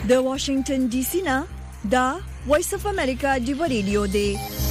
د واشنگټن ډي سي نه دا وایس اف امریکا ډیو ریډیو دی.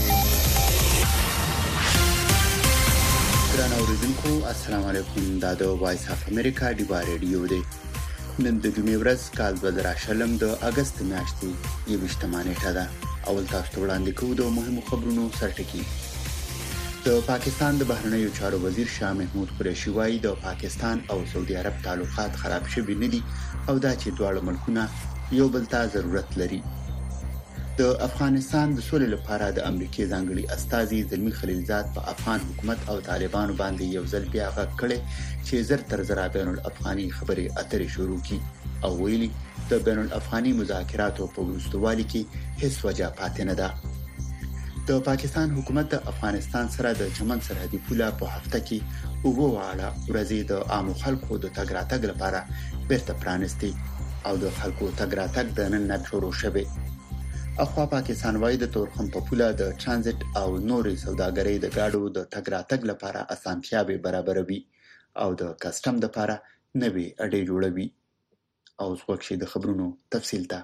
ګران اوریدونکو السلام علیکم. دا د وایس اف امریکا ډیو ریډیو دی. نن د جمعې ورځ کال 2020 د اگست میاشتې 28 نیټه ده. اول تاسو ته وړاندې کوو د مهمو خبرونو سرټکی. د پاکستان د بهرنیو چارو وزیر شاه محمود قریشي وايي د پاکستان او سعودي عرب تعلقات خراب شوي نه دي او دا چې دواړه ملکونه یو بل ته ضرورت لري. د افغانستان د سولې لپاره د امریکای ځانګړي استازي زلمی خلیلزاد په افغان حکومت او طالبانو باندې یو ځل بیا غږ کړي چې زر تر زر بین الافغاني خبرې اترې شروع کړي او ویلي د بین الافغاني مذاکراتو په وروستوالي کې هیڅ وجه پاتې نه ده. د پاکستان حکومت د افغانستان سره د چمن سرحدي پوله په هفته کې وګواړه ورځې د عام خلکو د تګ راتګ لپاره بیرته پرانستي او د خلکو تګ راتګ د نن نه شروع شوه. اخوا پاکستان وايي د تورخم په پوله د ترانزیت او نورې سوداګرۍ د گاډو د تګ راتګ لپاره اسانتیاوې برابروي او د کسټم لپاره نوې اډې جوړوي. او څوکشي د خبرونو تفصیل ته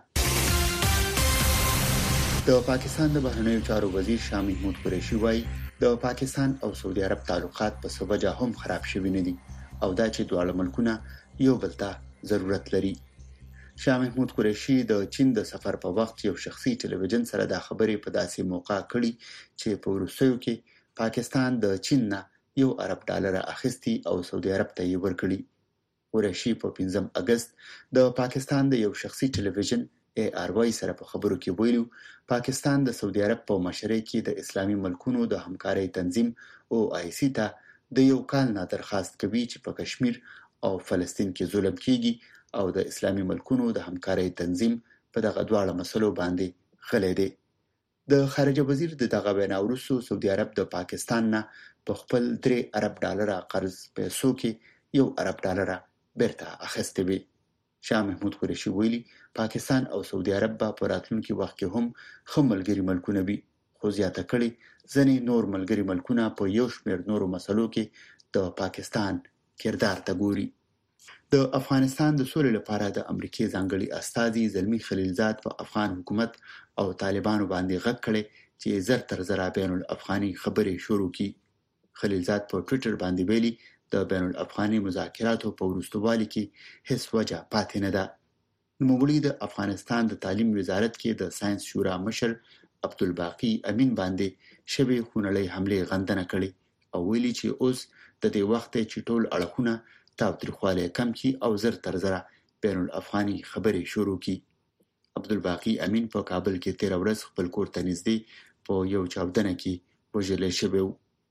د پاکستان د بهرنیو چارو وزیر شاه محمود قریشي وايي د پاکستان او سعودي عرب تعلقات په سبب هم خراب شوي نه دي او دا چې دواړه ملکونه یو بل ته ضرورت لري. شاه محمود قریشي د چین د سفر په وخت یو شخصي ټلویزیون سره د خبرې په داسې موقع کړي چې په وروستیو کې پاکستان د چین نه یو ارب ډالر اخیستي او سعودي عرب ته یې ورکړي. قریشي په 15 اگست د پاکستان د یو شخصي ټلویزیون ARY سره په خبرو کې ویلو پاکستان د سعودي عرب په مشرۍ کې د اسلامي ملکونو د همکارۍ تنظیم OIC ته د یو کال نه درخواست کوي چې په کشمیر او فلسطین کې ظلم کیږي او د اسلامي ملکونو د همکارۍ تنظیم په دغه دواړه مسلو باندې غلې دي. د خارجه وزیر دغه وینا وروسته سعودي عرب د پاکستان نه په خپل 3 ارب ډالر قرض پیسو کې یو ارب ډالر بیرته اخیستي وي. شاه محمود قریشي ویلي پاکستان او سعودي عرب په راتلونکي وخت کې هم خملګری ملکونه وي خو زیاته کړي ځنې نور ملګری ملکونه په یو شمېر نورو مسلو کې د پاکستان کردار ته ګوري. د افغانستان د سولې لپاره د امریکای ځانګړي استازي زلمی خلیلزاد په افغان حکومت او طالبانو باندې غږ کړي چې زر تر زر بین الافغاني خبرې شروع کړي. خلیلزاد په ټوئیټر باندې ویلي د بین الافغاني مذاکراتو په وروستوالي کې هیڅ وجه پاتې نه ده. نوموړي د افغانستان د تعلیم وزارت کې د ساينس شورا مشر عبدالباقی امین باندې شبي خونړۍ حمله غندنه کړې او ویلي چې اوس د دې وخت چې ټول اړخونه تاوتریخواله کم کی او زر تر زر بین الافغاني خبرې شروع کی. عبدالباقی امین په کابل کې 13 ورځ خپل کور ته نږدې په یو چاودنه کې وژل شوی.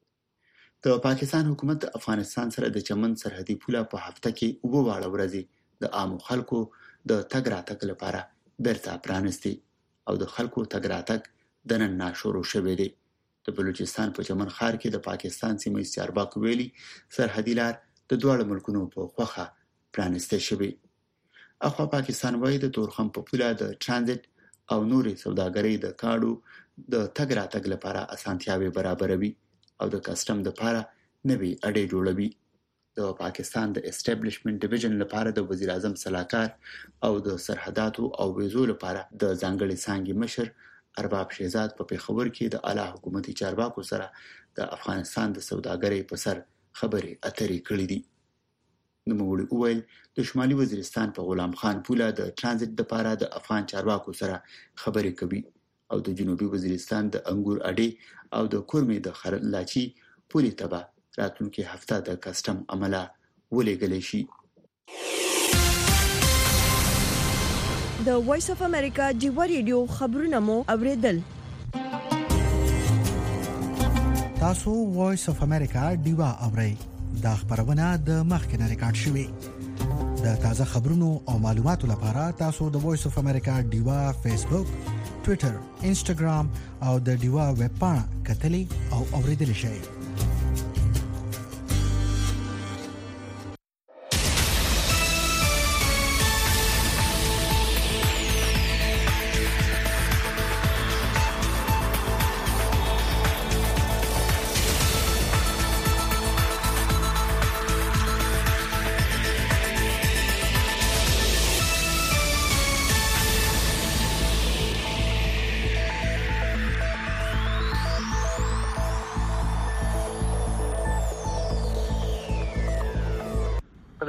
د پاکستان حکومت د افغانستان سره د چمن سرحدي پوله په هفته کې وګواړه ورځې د عام خلکو د تګ راتګ لپاره بیرته پرانستي او د خلکو تګ راتګ د نن نه شروع شوی دی. د بلوچستان په چمن ښار کې د پاکستان سیمې چارواکو ویلي سرحدي لار د دواړو ملکونو په خوخه پرانسته شوی. اخوا پاکستان وايي د تورخم په پوله د ترانزیت او نورې سوداګرۍ د کاډو د تګ راتګ لپاره اسانتیاوې برابروي او د کسټم لپاره نوې اډې جوړوي. د پاکستان د اسټابلیشمنت ډیویژن لپاره د وزیر اعظم صلاحکار او د سرحداتو او ویزو لپاره د ځانګړي څانګې مشر ارباب شهزاد په پیښور کې د اعلی حکومتي چارواکو سره د افغانستان د سوداګرۍ په سر خبرې اترې کړې دي. نوموړي وویل د شمالي وزیرستان په غلام خان پوله د ترانزیت لپاره د افغان چارواکو سره خبرې کوي او د جنوبي وزیرستان د انګور اډې او د کورمې د خرلاچي پولې ته به راتلونکي هفته د کسټم عمله ولېږلی شي. د وایس اف امریکا ډیو ریډیو خبرونه مو اوریدل. تاسو وایس اف امریکا ډیو اورئ. دا خبرونه د مخکنه ریکارډ شوې. د تازه خبرونو او معلوماتو لپاره تاسو د وایس اف امریکا ډیو فیسبوک، ټوئیټر، انسټاګرام او د ډیو ویب پاڼه کتلې او اوریدل شئ.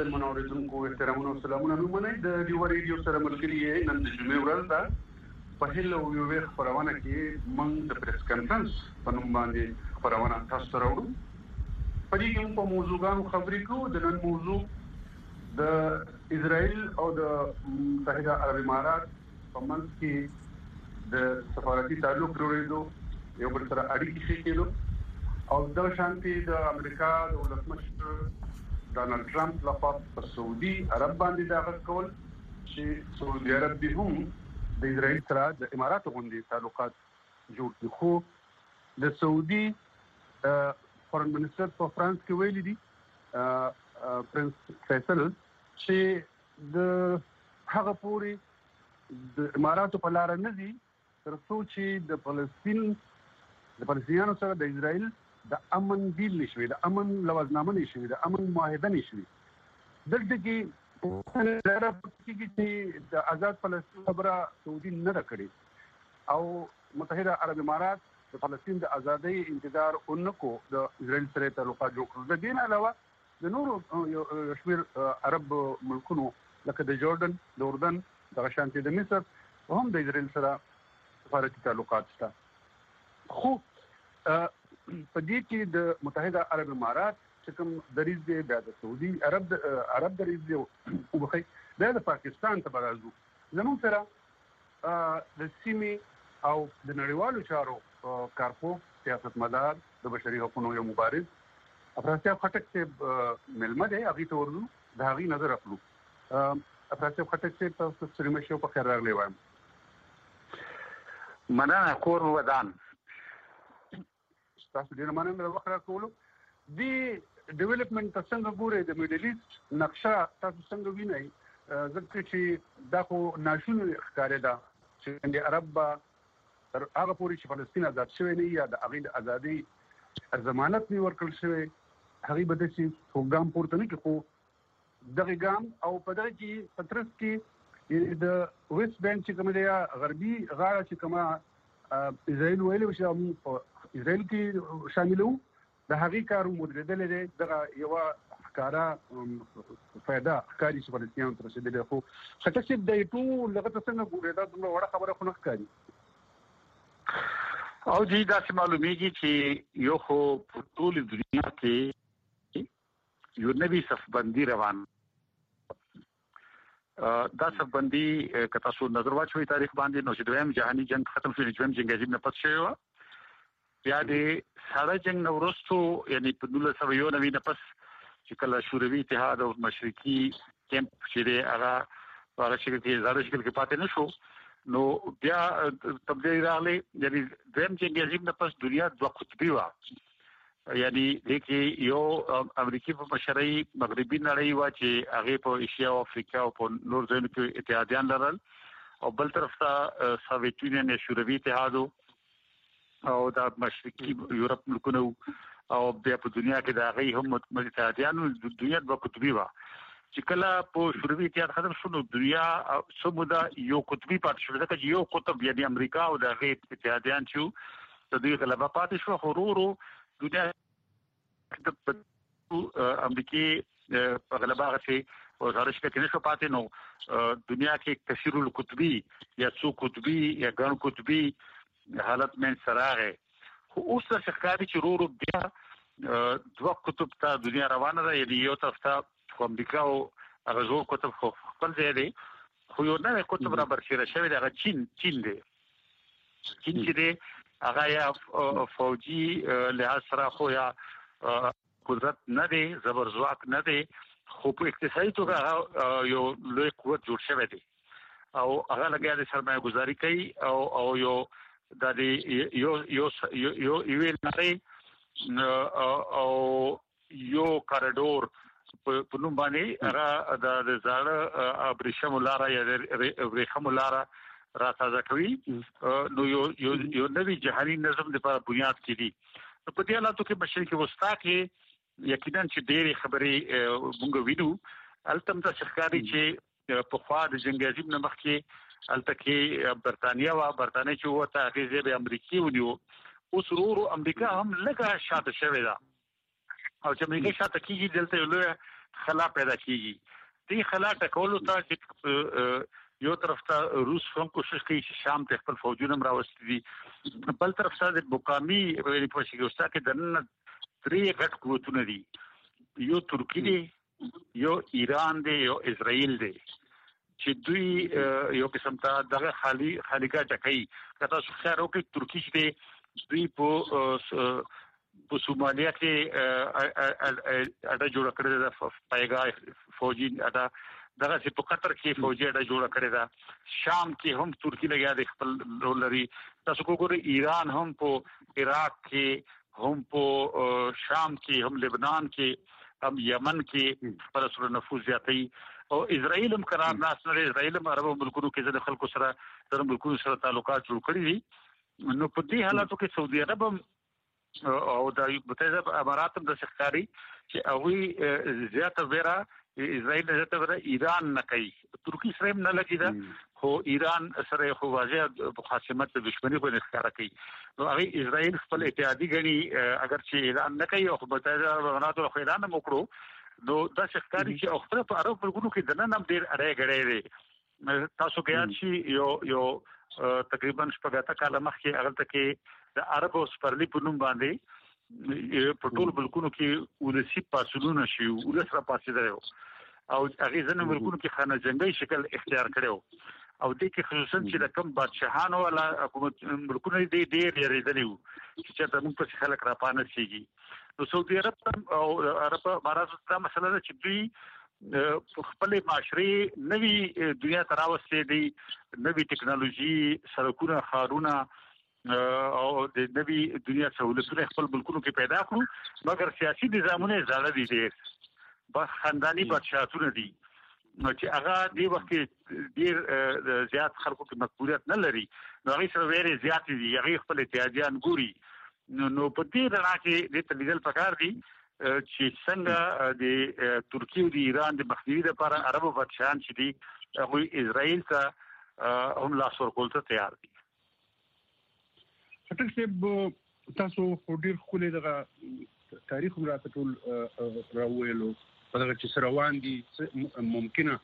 قدرمن اوریدونکو احترامونه او سلامونه ومنئ د ډیو ریډیو سره ملګری نن د جمعې ورځ ده په هیله یو وخت خبرونه کې موږ د پریس کانفرنس په نوم باندې خبرونه تاسو ته راوړو په دې کې په موضوعګانو خبرې کوو د نن موضوع د اسرائیل او د متحده عرب امارات په منځ کې د سفارتي تعلق جوړېدو یو بل سره اړیکې ښې کېدو او د شانتي د امریکا د ولسمشر ډونالد ټرمپ لخوا په سعودي عرب باندې داخل کول چې سعودي عرب به هم د اسرائیل سره د اماراتو غوندي تعلقات جوړ کړي خو د سعودي فورن منسټر په فرانس کې ویلي دي پرنس فیصل چې د هغه پوري د اماراتو په لار نه دي تر څو چې د فلسطینیانو سره د اسرائیل د امن ډیل نشوي د امن لوازنامه نشوي د امن معاهده نشوي دلته کې د آزاد فلسطین خبره سعودي نه کړې او متحده عرب امارات د فلسطین د ازادۍ انتظار اونکو د اسرائیل سره تعلقات جوړ کړل د دین علاوه د نورو شمیر عرب ملکونو لکه د جوردن د اردن د شانتي د مصر هم د اسرائیل سره سفارتي تعلقات شته خو په دې کې د متحده عرب امارات چې کوم دریځ دی د سعودي عرب دریځ دی او بخي د پاکستان ته برازو زموږ سره د سیمې او د نړیوالو چارو کارپو سیاستمدار د بشري حقوقو یو مبارز افراسیاب خټک سے ملمه دی هغه ته ورغلو د هغه نظر اخلو افراسیاب خټک سے تاسو سره مشو په خیر راغلی وایم مننه کور ودان تاسو ډیر مننه وکړه کولو دی ډیولپمنٹ څنګه ګوري د میډل ایست نقشه تاسو څنګه وینئ ځکه چې دا خو ناشونی ښکارې ده چې د عرب تر هغه پورې چې فلسطین آزاد شوی نه یا د هغې د ازادۍ ضمانت نه ورکړل شوی هغې به داسې څوک ګام پورته نه کړي خو دغه ګام او په دغه کې په ترڅ کې د ویسټ بینک چې کومه دی غربي غاړه چې کومه اسرائیل ویلي چې موږ په اسرائیل کې شاملو د هغې کار مدیریدل دی دغه یوه ښکاره فایده ښکاري چې فلسطینیانو ته رسېدلې خو خټک صاحب دی ټول دغه ته څنګه ګورې دا دومره وړه خبره خو نه ښکاري او جی داسې معلومیږي چې یو خو په ټول دنیا کې یو نوی صفبندي روان دا صفبندي که تاسو نظر واچوئ تاریخ باندې نو چې دویم جهاني جنگ ختم شو دویم جنگ عظیم نه پس شوی و بیا د ساړه جنگ نه وروسته یعنی په 1991 نه پس چې کله شوروي اتحاد او مشرقي کیمپ چې دی هغه شکل کې زړه شکل کې پاتې نه شو نو بیا تبدیلی راغلی یعنی دویم جنگ عظیم نه پس دنیا دوه قطبي وه یعنی دغه یو امریکای په مشرۍ مغربي نړۍ وا چې هغه په ایشیا او افریقا او په نور ځایونو کې اتحادیان لرل او بل طرف ته سوویت یونین یا شوروي اتحاد او د مشرقي یورپ ملکونو او بیا په دنیا کې د هغه هم اتحادیان دنیا د قطبي وا چې کله په شوروي اتحاد ختم شو نو دنیا سمودا یو قطبي پاتې شو ځکه چې یو قطب یعنی امریکا او د هغه اتحادیان چې د دوی غلبه پاتې شو خورورو دنیا د امریکای په غلبه غشي او زارش کې نشو پاتې نو دنیا کې کثیر القطبی یا څو قطبی یا ګڼ قطبی حالت من سراغه خو اوس څرګندې چې ورو بیا دوه قطب ته دنیا روانه ده یعنی یو طرف ته امریکا او هغه زو قطب خپل ځای دی خو یو نوې قطب را برسېره شوی دی هغه چین دی چین چې دی هغه یا فوجي لحاظ سره خو یا قدرت نه دی زبر ځواک نه دی خو په اقتصادي توګه یو لوی قوت جوړ شوی دی او هغه لګیا د سرمایه گذاري کوي او یو د یو نړۍ او یو کاریډور په نوم باندې هغه د زاړه ابریشم لاره یا ابریشم لاره را تازه کوي نو یو نوی جهاني نظم د لپاره بنیاد کړي په دې حالاتو کې مشرقي وسطا کې یقینا چې ډېری خبرې مونږ وینو التم د ښکاری چې په خوا د جنگ عظیم نه مخکې الته کې برتانیا چې وته هغه به امریکای ونیو اوس ورو امریکا هم لږه شاته شوې ده او چې امریکا شاته کیږي دلته له خلا پیدا کیږي دې خلا ټکولو ته چې یو طرف ته روس هم کوشش کوي چې شام ته خپل فوجونه راوستي دي بل طرف ته د مقامي په شګوستا کې دنه درې غټ قوتونه دي یو ترکی دی یو ایران دی یو اسرائیل دی چې دوی یو قسم ته دغه خالیګه ټکای کته څو خیر او کې ترکی دی دوی په سومالیا کې اډه جوړ کړی د پایګا فوجي اډه دغه چې په قطر کې فوجي اډه جوړ کړی دا شام کې هم ترکی لګیا د خپل رول لري تاسو وګورئ ایران هم په عراق کې هم په شام کې هم لبنان کې هم یمن کې خپل سره نفوذ زیاتوي او اسرائیل هم قرار ناس نه اسرائیل هم عربو ملکونو کې د خلکو سره د ملکونو سره تعلقات جوړ کړی دي نو په دې حالاتو کې سعودي عرب او د متحده امارات د ښکاری چې هغه زیاته ویرا اسرائیل زیاته ویرا ایران نه کوي ترکی سره نه لګی دا خو ایران سره خو واضح مخاصمت د دښمنی په ښکارا کوي نو هغه اسرائیل خپل اتحادی غني اگر چې اعلان نه کوي او متحده امارات خو اعلان وکړو نو دا ښکاری چې خپل په عرب ملکونو کې دنه نم ډیر اړه غړې تاسو کې یاد شي یو تقریبا شپږه کاله مخکې هغه تکي د عرب او سپرلی په نوم باندې په ټول ملکونو کې ولسی پاسونو شي ولس را پاسې درو او هغه ځنه ملکونو کې خانه جنگي شکل اختیار کړو او د کې خصوصا چې د کم بادشاہانو ولا حکومت ملکونو دې ډېر یریدلی وو چې د موږ په خلک را پانه شيږي نو سعودي عرب او عرب امارات دا مسله ده چې دوی خپل معاشري نوي دنیا تراوسته دي نوي ټکنالوژي سړکونه خارونه او د نوي دنیا سہولتونه خپل ملکونو کې پیدا کړو مګر سیاسي نظامونه زړه دي ډېر بس خاندانی بادشاہتونه دي نو چې هغه دی وخت ډېر زیات خلکو کې مقبولیت نه لري نو هغه سره ویری زیات دي هغه خپل اتحادیان ګوري نو په دې رڼا کې د تلیدل پکار دي چې څنګه د ترکیه او د ایران د مخنیوي لپاره عربو بادشاہان چې دي هغه اسرائیل ته هم لاس ورکول ته تیار دي ټک چې تاسو ډیر خولې دغه تاریخ راته ټول راوېلو په دغه چې سروان دي ممکنه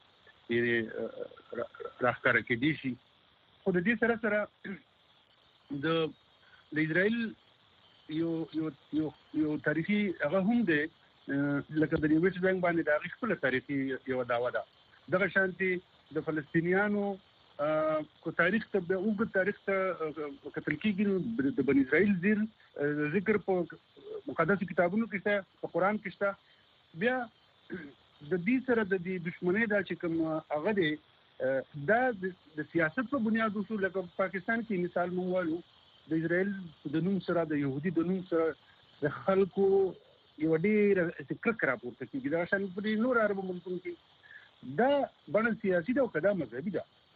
راخکاره کې دي شي خو د دې سره د اسرائیل یو تاریخي هغه هم دی لکه د نیویس بانک باندې د خپل تاریخي یو داوا ده دغه شانتي د فلسطینیانو کو تاریخ ته به وګ تاریخ ته کتل کېږي د بنی اسرائیل ذکر په مقدس کتابونو کې ته په قران کې ته بیا د دې سره د دښمنۍ دا چې کوم هغه دی دا د سیاست په بنیاد اصول لکه پاکستان کې مثال مونږ وایو د اسرائیل د نوم سره د يهودي د نوم سره د خلکو یو ډیر فکر راپورته کیږي دا شان په نور عربو ملکونو کې دا باندې سیاسي دا او کدا مذهبي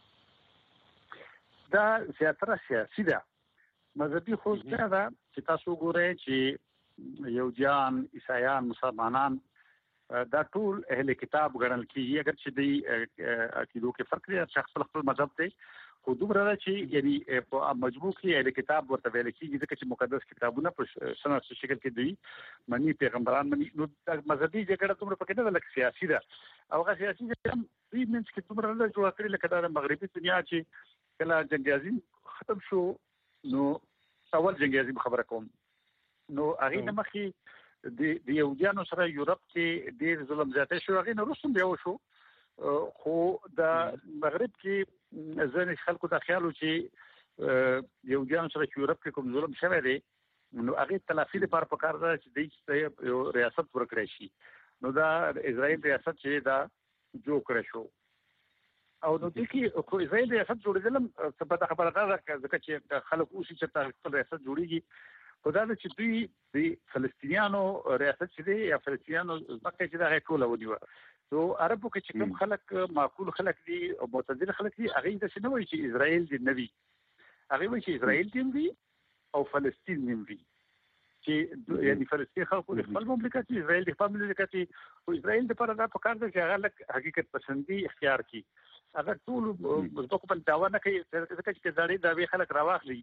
دا زیاتره سیاسي ده مذهبي خو څه ده چې تاسو ګورئ چې يهوديان عیسایان مسلمانان دا ټول اهل کتاب ګڼل کیږي اگر چې د عقیدو کې فرق دی شخص خپل مذهب دی خو دومره چې یعنی په مجموع کې اهل کتاب ورته ویل کیږي ځکه چې مقدس کتابونه په سنت شکل کې دي منی پیغمبران منی نو مذهبي جګړه دومره پکې نه لکه سیاسي ده او هغه سیاسي جګړه دوی منځ کې دومره نه جوړ کړی لکه د مغربي دنیا چې کله جنگ عظیم ختم شو نو اول جنگ عظیم خبره کوم نو هغه نه مخې د یهودانو سره یورپ کې ډېر ظلم زیاته شو هغه نه روسم بیا وشو خو د مغرب کې ځنې خلکو د خیالو چې یهودانو سره یورپ کې کوم ظلم شوی دی نو هغه تلافي لپاره پکار ده چې د یو ریاست ورکړي شي نو دا اسرائیل ریاست چې دا جوړ کړی شو او نو د کې خو اسرائیل ریاست جوړېدل څه په خبره ده ځکه چې خلک اوسې چې خپل ریاست جوړیږي خدای دې چې دوی د فلسطینیانو ریاست چې دی یا فلسطینیانو ځکه چې دا ټول ودیو نو عربو کې چې کوم خلک معقول خلک دي او معتدل خلک دي هغه د څه نه وایي چې اسرائیل دی نوي هغه وایي چې اسرائیل دی او فلسطین دی چې یعنی فلسطین خلکو د خپل مملکت اسرائیل د خپل مملکت او اسرائیل د پر دا پکار دی چې هغه حقیقت پسندي اختیار کړي اگر ټول مزبوق په داوا نه کوي ځکه چې زړې دا وی خلک راواخلي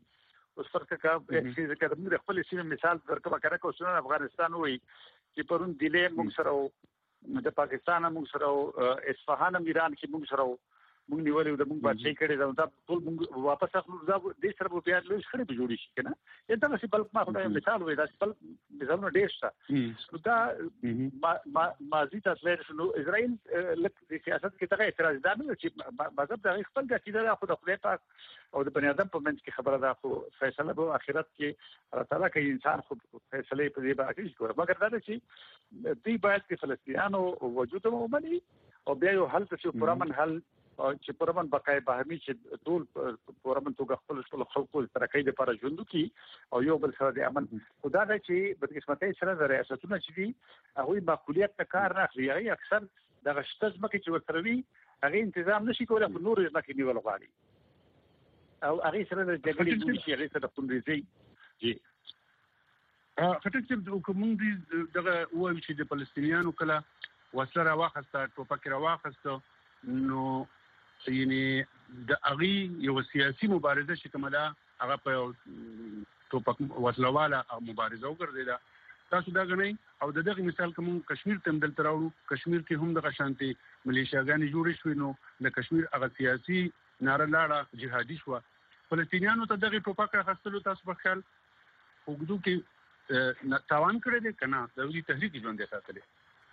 اوس فرق کا چې موږ خپل سیمه مثال درکو کړه کو سن افغانستان وای چې پرون دله موږ سره د پاکستان موږ سره اصفهان ایران کې موږ سره موږ نیولې د موږ بچی کړي دا ټول موږ واپس اخلو دا د سره په پیاله لږ خړې جوړی شي کنه دا چې بل ما خدای مثال وای دا بل مثالونه ډېر شته دا مازی تاسو شنو اسرائیل لکه د سیاست کې دغه اعتراض دا نه چې مذهب د خپل د کیدل خو د خدای پاک او د بنی آدم په منځ کې خبره ده خو فیصله به آخرت کې الله تعالی کوي انسان خو فیصله په دې باندې کوي مګر دا چې دوی باید کې فلسطینیانو وجود ومني او بیا یو حل ته پرامن حل چې پرمن بقای باهمي چې ټول پرمن توګه خپل خلکو ترکې لپاره ژوند کوي او یو بل سره د امن خدا دا چې په قسمتي سره د ریاستونو چې دي هغه مسؤلیت ته کار نه اخلي هغه اکثر د غشتز مکه چې ورتروي هغه تنظیم نشي کولای په نور مکه نیول غواړي او هغه سره د جګړې د شي هغه سره پوندري جی خټک چې کوم دي دغه وایي چې د فلسطینیانو کله وسله راوخسته ټوپک راوخسته نو یعنی د اغي یو سیاسي مبارزه چې کومه ده هغه په ټوپک وسلواله مبارزه وګرځیدا تاسو دا غنئ او دغه مثال کوم کشمیر ته دلته راوړو کشمیر کې هم د شانتي ملیشیاګانې جوړې شوې نو د کشمیر هغه سیاسي ناره لاړه جهادي شو فلسطینیانو ته دغه ټوپک راخستلو تاسو په خیال وګدو کې تاوان کړی دی کنه د وی تحریک ژوند ساتلی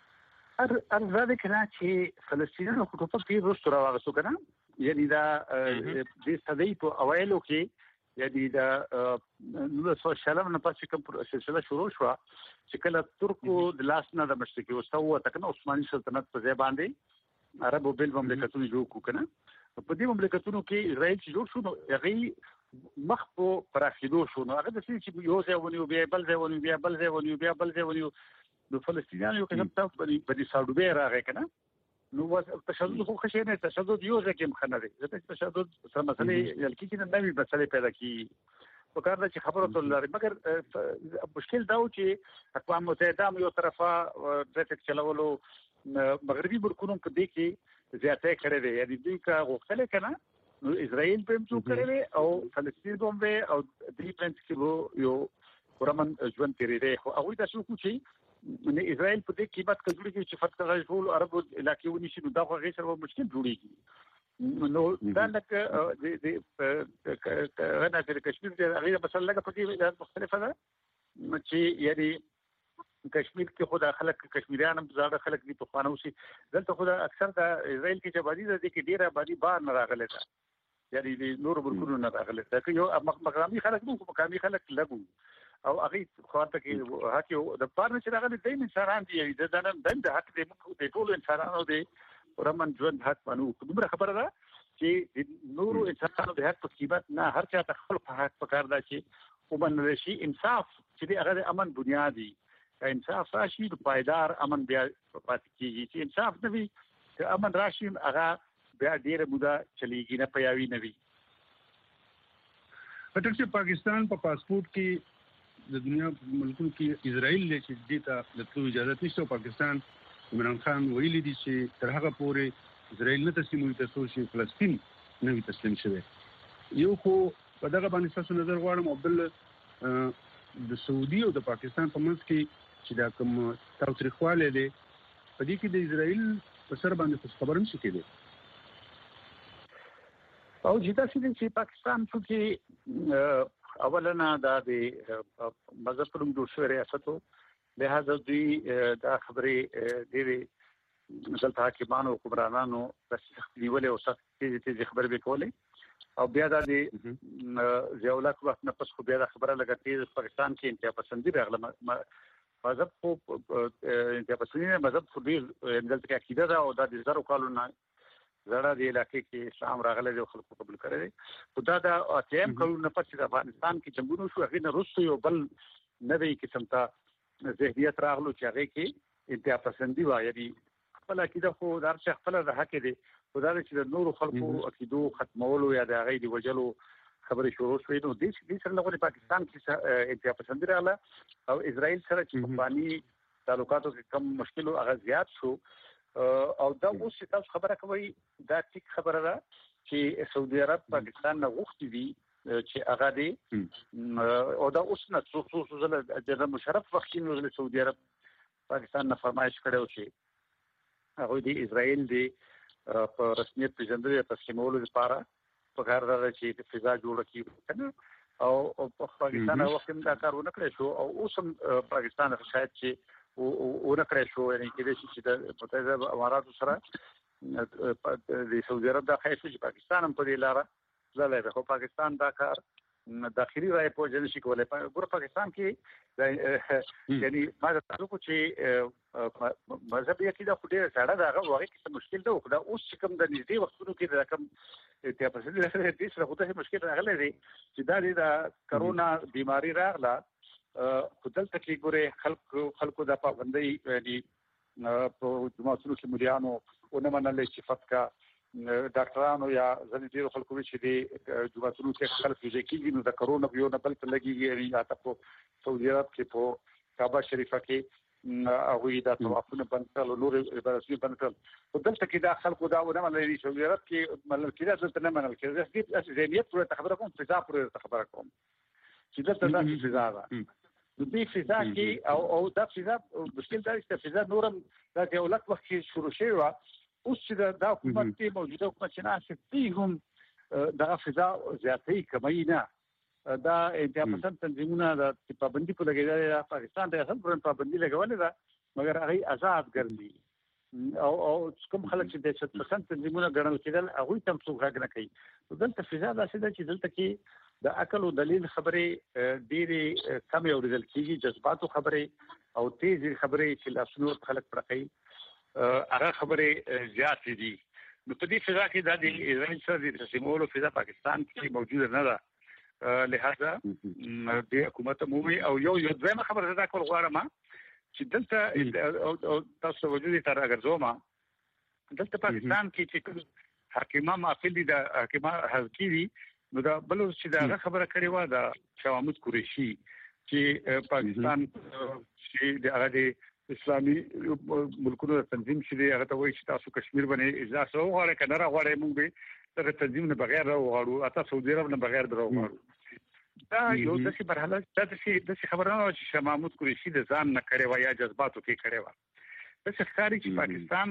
ارزاده کنا چې فلسطینیانو خو په پیر روستو راوغسو کنه یعنی دا د صدې په اوایلو کې یعنی دا نو څو شلم نه پاتې کوم سلسله شروع شو چې کله ترکو د لاس نه د مشرقي وسو تکنه عثماني سلطنت په ځای باندې عربو بل مملکتونو جوړ کو کنه په دې مملکتونو کې اسرائیل چې جوړ شو نو هغه مخ په پراخېدو شو نو هغه د چې یو ځای ونیو بیا بل ځای ونیو بیا بل ځای ونیو بیا بل ځای ونیو نو فلسطینیانو یو قسم ته په دې ساډوبه راغی کنه نو تشدد خو خشه نه تشدد یو ځکه مخنه دی ځکه تشدد سره مسلې یلکی چې نوې مسلې پیدا کی په کار د خبرو ته لري مګر مشکل دا و چې اقوام متحده یو طرفه ټریفیک چلولو مغربي برکونو په دې کې زیاته کړې ده یعنی دوی کا غوښتل کنه نو اسرائیل په هم څو کړې او فلسطین هم او دې پلان کې یو پرمن ژوند تیرې ده خو هغه تاسو کوچی نه اسرائیل په دې قیمت کړي چې فتح غزول عربو علاقې ونی شي نو دا خو غیر سره مشکل جوړیږي نو دا لکه د غنا د کشمیر د غیر مثلا لکه په دې مختلفه ده چې یعنی کشمیر کې خدا خلک کشمیریان هم زړه خلک دي په خوانو شي دلته خدا اکثر د اسرائیل کې چې باندې د کې ډیره باندې بار نه راغله ده یعنی د نور برکونو نه راغله ده یو مقامي خلک نو مقامي خلک لګو او هغه خواته کې حق د پاره چې راغلي د انسانان دي د دنن د حق د ټول انسانانو د ورمن ژوند حق باندې کومه خبره ده چې نور انسانانو د حق په قیمت نه هر چا ته خپل حق پکار ده چې ومن رشي انصاف چې هغه د امن بنیادی انصاف راشي د پایدار امن بیا پاتې کیږي چې انصاف نه وي چې امن راشي هغه بیا ډیره موده چلیږي نه پیاوي نه وي اټکه پاکستان په پاسپورت کې د دنیا ملکونو کې اسرائیل چې دې ته د اجازه نشته پاکستان عمران خان ویلي دي چې تر هغه پورې اسرائیل نه تسلیموي ترڅو چې فلسطین نه وي تسلیم شوی یو خو په دغه باندې تاسو نظر غواړم او بل د سعودي او د پاکستان په منځ کې چې دا کوم تاوتریخواله دي په دې کې د اسرائیل په سر باندې خبر نشي کېدی او چې پاکستان چې اولا دا د مذهب په نوم شوی ریاستو لہذا دوی دا خبرې ډېرې دلته حاکمانو حکمرانانو د سخت نیولې او سخت تیزې خبرې به کولې او بیا د ضیاءالله وخت نه پس خو بیا د خبره لګټې پاکستان کې انتها پسندي راغله مذهب خو انتها پسندي مذهب خو ډېر دلته کې عقیده ده او د زرو کالونو زړه د علاقې کې اسلام راغلی دی خلکو قبول کړی دی خو دا د اتیم کلونو پس د افغانستان کې جنگونو شو هغه نه رسو یو بل نوې قسم ته ذهنیت راغلو چې هغه کې انتها پسندي و یعنی خپل عقیده خو دار چې خپل د حق دی خو دا چې د نورو خلکو عقیدو ختمولو یا د هغه دی وجلو خبرې شروع شوې نو د سره لغوي پاکستان کې انتها پسندي راغله او اسرائیل سره چې پخواني تعلقاتو کې کم مشکل او هغه زیات شو او دا اوس تاسو خبره کوي دا ټیک خبره ده چې سعودي عرب پاکستان نه غوښتي دي چې هغه دی او دا اوس نه څو ځله د مشرف وختینو د سعودي عرب پاکستان نه فرمایش کړو چې هغه د اسرائیل دی په رسمیت پیژندل او تسلیمولو لپاره په کار راځي چې فضا جوړه کیږي او په پاکستان وخت هم دا کارونه کړی شو او اوس هم پاکستان شاید چې ونه کړی شو یعنی کې چې د متحده اماراتو سره د سعودي عرب د خیفي چې پاکستان هم په دې لاره زله خو پاکستان دا کار داخلي راي په جن شي کولای ګور پاکستان کې یعنی ما تاسو کو چې مذهبي عقیده خو ډېر ساده دا هغه واقعي څه مشکل ده خو دا اوس کوم د نږدې وختونو کې د رقم ته په څیر د دې سره خو ته مشکل راغلی دی چې دا د کرونا بیماری راغله خپل تکلیف ګوره خلکو د پابندۍ یعنی په جماعتونو کې مليانو ونه منل چې فتکا ډاکټرانو یا ځینې خلکو چې د جماعتونو کې خلک ځکه نو د کرونا یو نه بل ته لګيږي یا تاسو سعودي عرب کې په کعبه شریفه کې هغه د توافونه بند کړل نور عبادتونه بند کړل په دلته کې د خلکو دا ونه منل چې سعودي عرب کې منل کېږي چې نه منل کېږي چې ذهنیت پر خبره کوم فضا پر خبره کوم چې دلته د فضا ده د دې فضا کې او د فضا مشکل دا چې فضا نورم د دولت وخت کې شروع شوی اوس چې د حکومت کې موجوده حکومت چې ناسې هم د فضا زیاتې کمای نه دا انتخابات تنظیمونه د پابندي په لګیدل پاکستان د اصل پر پابندي لګولې ده مګر هغه آزاد ګرځي او کوم خلک چې د 100% تنظیمونه ګڼل کېدل هغه تم څو غږ نه کوي دلته فضا داسې ده چې دلته کې د عقل او دلیل خبرې ډېری کم اوریدل کېږي جذباتو خبرې او تیز خبرې چې لاسونو خلک پرخي هغه خبره زیات دي نو په دې فضا کې د ایران سره د تسلیمولو فضا پاکستان کې موجود نه ده لہذا د حکومت عمومي او یو ځمه خبره ده کول غواړم چې دلته تاسو وجودي تر اگرزوما دلته پاکستان کې چې حکیمان معقل دي د حکیمان حقيقي نو دا بل چې دا خبره کړې و د شاه محمود قریشي چې پاکستان چې د هغه اسلامي ملکونو تنظیم چې هغه ته وایي چې تاسو کشمیر باندې اجازه وغواړئ کنه راغواړئ موږ به د تنظیم نه بغیر راغواړو اته سعودي عرب نه بغیر راغواړو دا یو د څه مرحله د خبرونه چې شاه محمود قریشي د ځان نه کړي و یا جذباتو کې کړي و د ښکاری چې پاکستان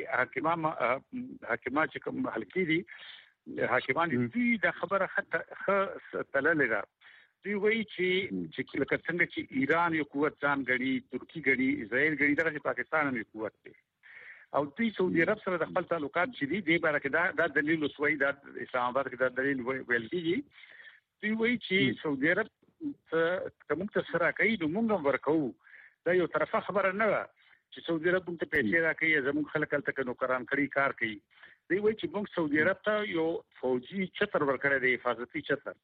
کې حکیمان چې کوم حلقې دي حکیمان دې د خبره خطه تللې ده دوی وایي چې لکه څنګه چې ایران یو قوت ځان غړي ترکی غړي اسرائیل غړي دغه پاکستان هم یو قوت دی او دوی سعودي عرب سره د خپل تعلقات چې دي د باره کې دا دلیل وسوي د اسلام آباد کې دا دلیل ویل کیږي دوی وایي چې سعودي عرب کوم څه سره کوي نو موږ ورکو دا یو طرفه خبره نه ده چې سعودي عرب ته پیسې راکړي زموږ خلک تل نوکران کړي کار کوي دوی وایي چې موږ سعودي عرب ته یو فوجي چتر ورکړی دی حفاظتي چتر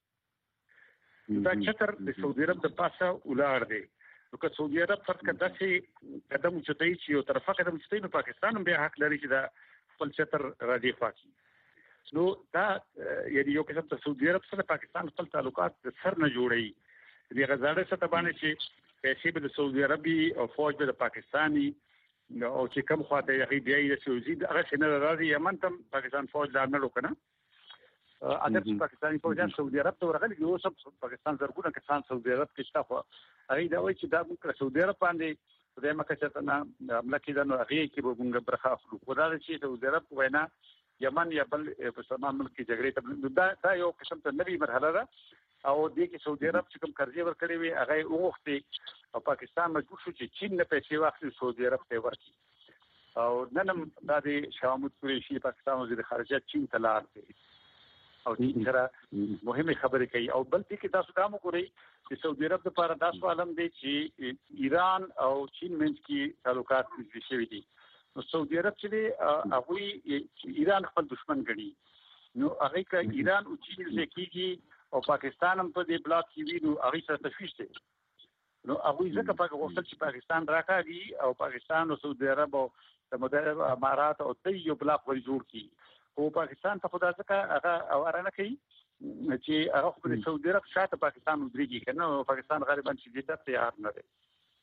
دا چتر د سعودي عرب د پاسه ولار دی نو که سعودي عرب فرض کړه چې قدم چتای چې یو طرفه قدم چتای نو پاکستان هم به حق لري چې دا خپل چتر را دی فاکي نو دا یعنی یو قسم ته سعودي عرب سره پاکستان خپل تعلقات سر نه جوړي دی غزاړه څه باندې چې پیسې به د سعودي عربي او فوج به د پاکستاني او چې کوم خواته یې بیا یې سعودي هغه څنګه راځي یمن ته پاکستان فوج لا نه وکنه اگر پاکستاني فوجان سعودي عرب ته ورغلي یو سب پاکستان زرګونه کسان سعودي عرب کې شته خو هغه دا وایي چې دا موږ سعودي عرب باندې د مکه چې نه املاکي د نو هغه کې به موږ برخه اخلو خو دا چې سعودي عرب وینا یمن یا بل په سلمان ملک کې جګړې ته دا یو قسم ته نوې مرحله ده او د کې سعودي عرب چې کوم قرضې ورکړي وي هغه وغوښتي او پاکستان مجبور شو چې چین نه پیسې واخلي سعودي عرب ته ورکړي او نن دا د شاه محمود قریشي پاکستان وزیر خارجه چین ته لاړ دی او چې سره مهمه خبره کوي او بل کې تاسو دا مو کوي چې سعودي عرب لپاره دا سوالم دی چې ایران او چین منځ کې تعلقات نږدې شوي دي نو سعودي عرب چې هغه ایران خپل دشمن ګڼي نو هغه کې ایران او چین ځکهږي او پاکستان هم په دې بلاک کې وي نو هغه سره تشویش دی نو هغه ځکه په وخت چې پاکستان راکاږي او پاکستان او سعودي عرب او د متحده امارات او د یو بلاک ور جوړ کی او پاکستان ته خدای څخه هغه او ارانه کوي چې هغه خپل سعودي عرب شاته پاکستان ودرېږي کنه پاکستان غالبا چې دې ته تیار نه دی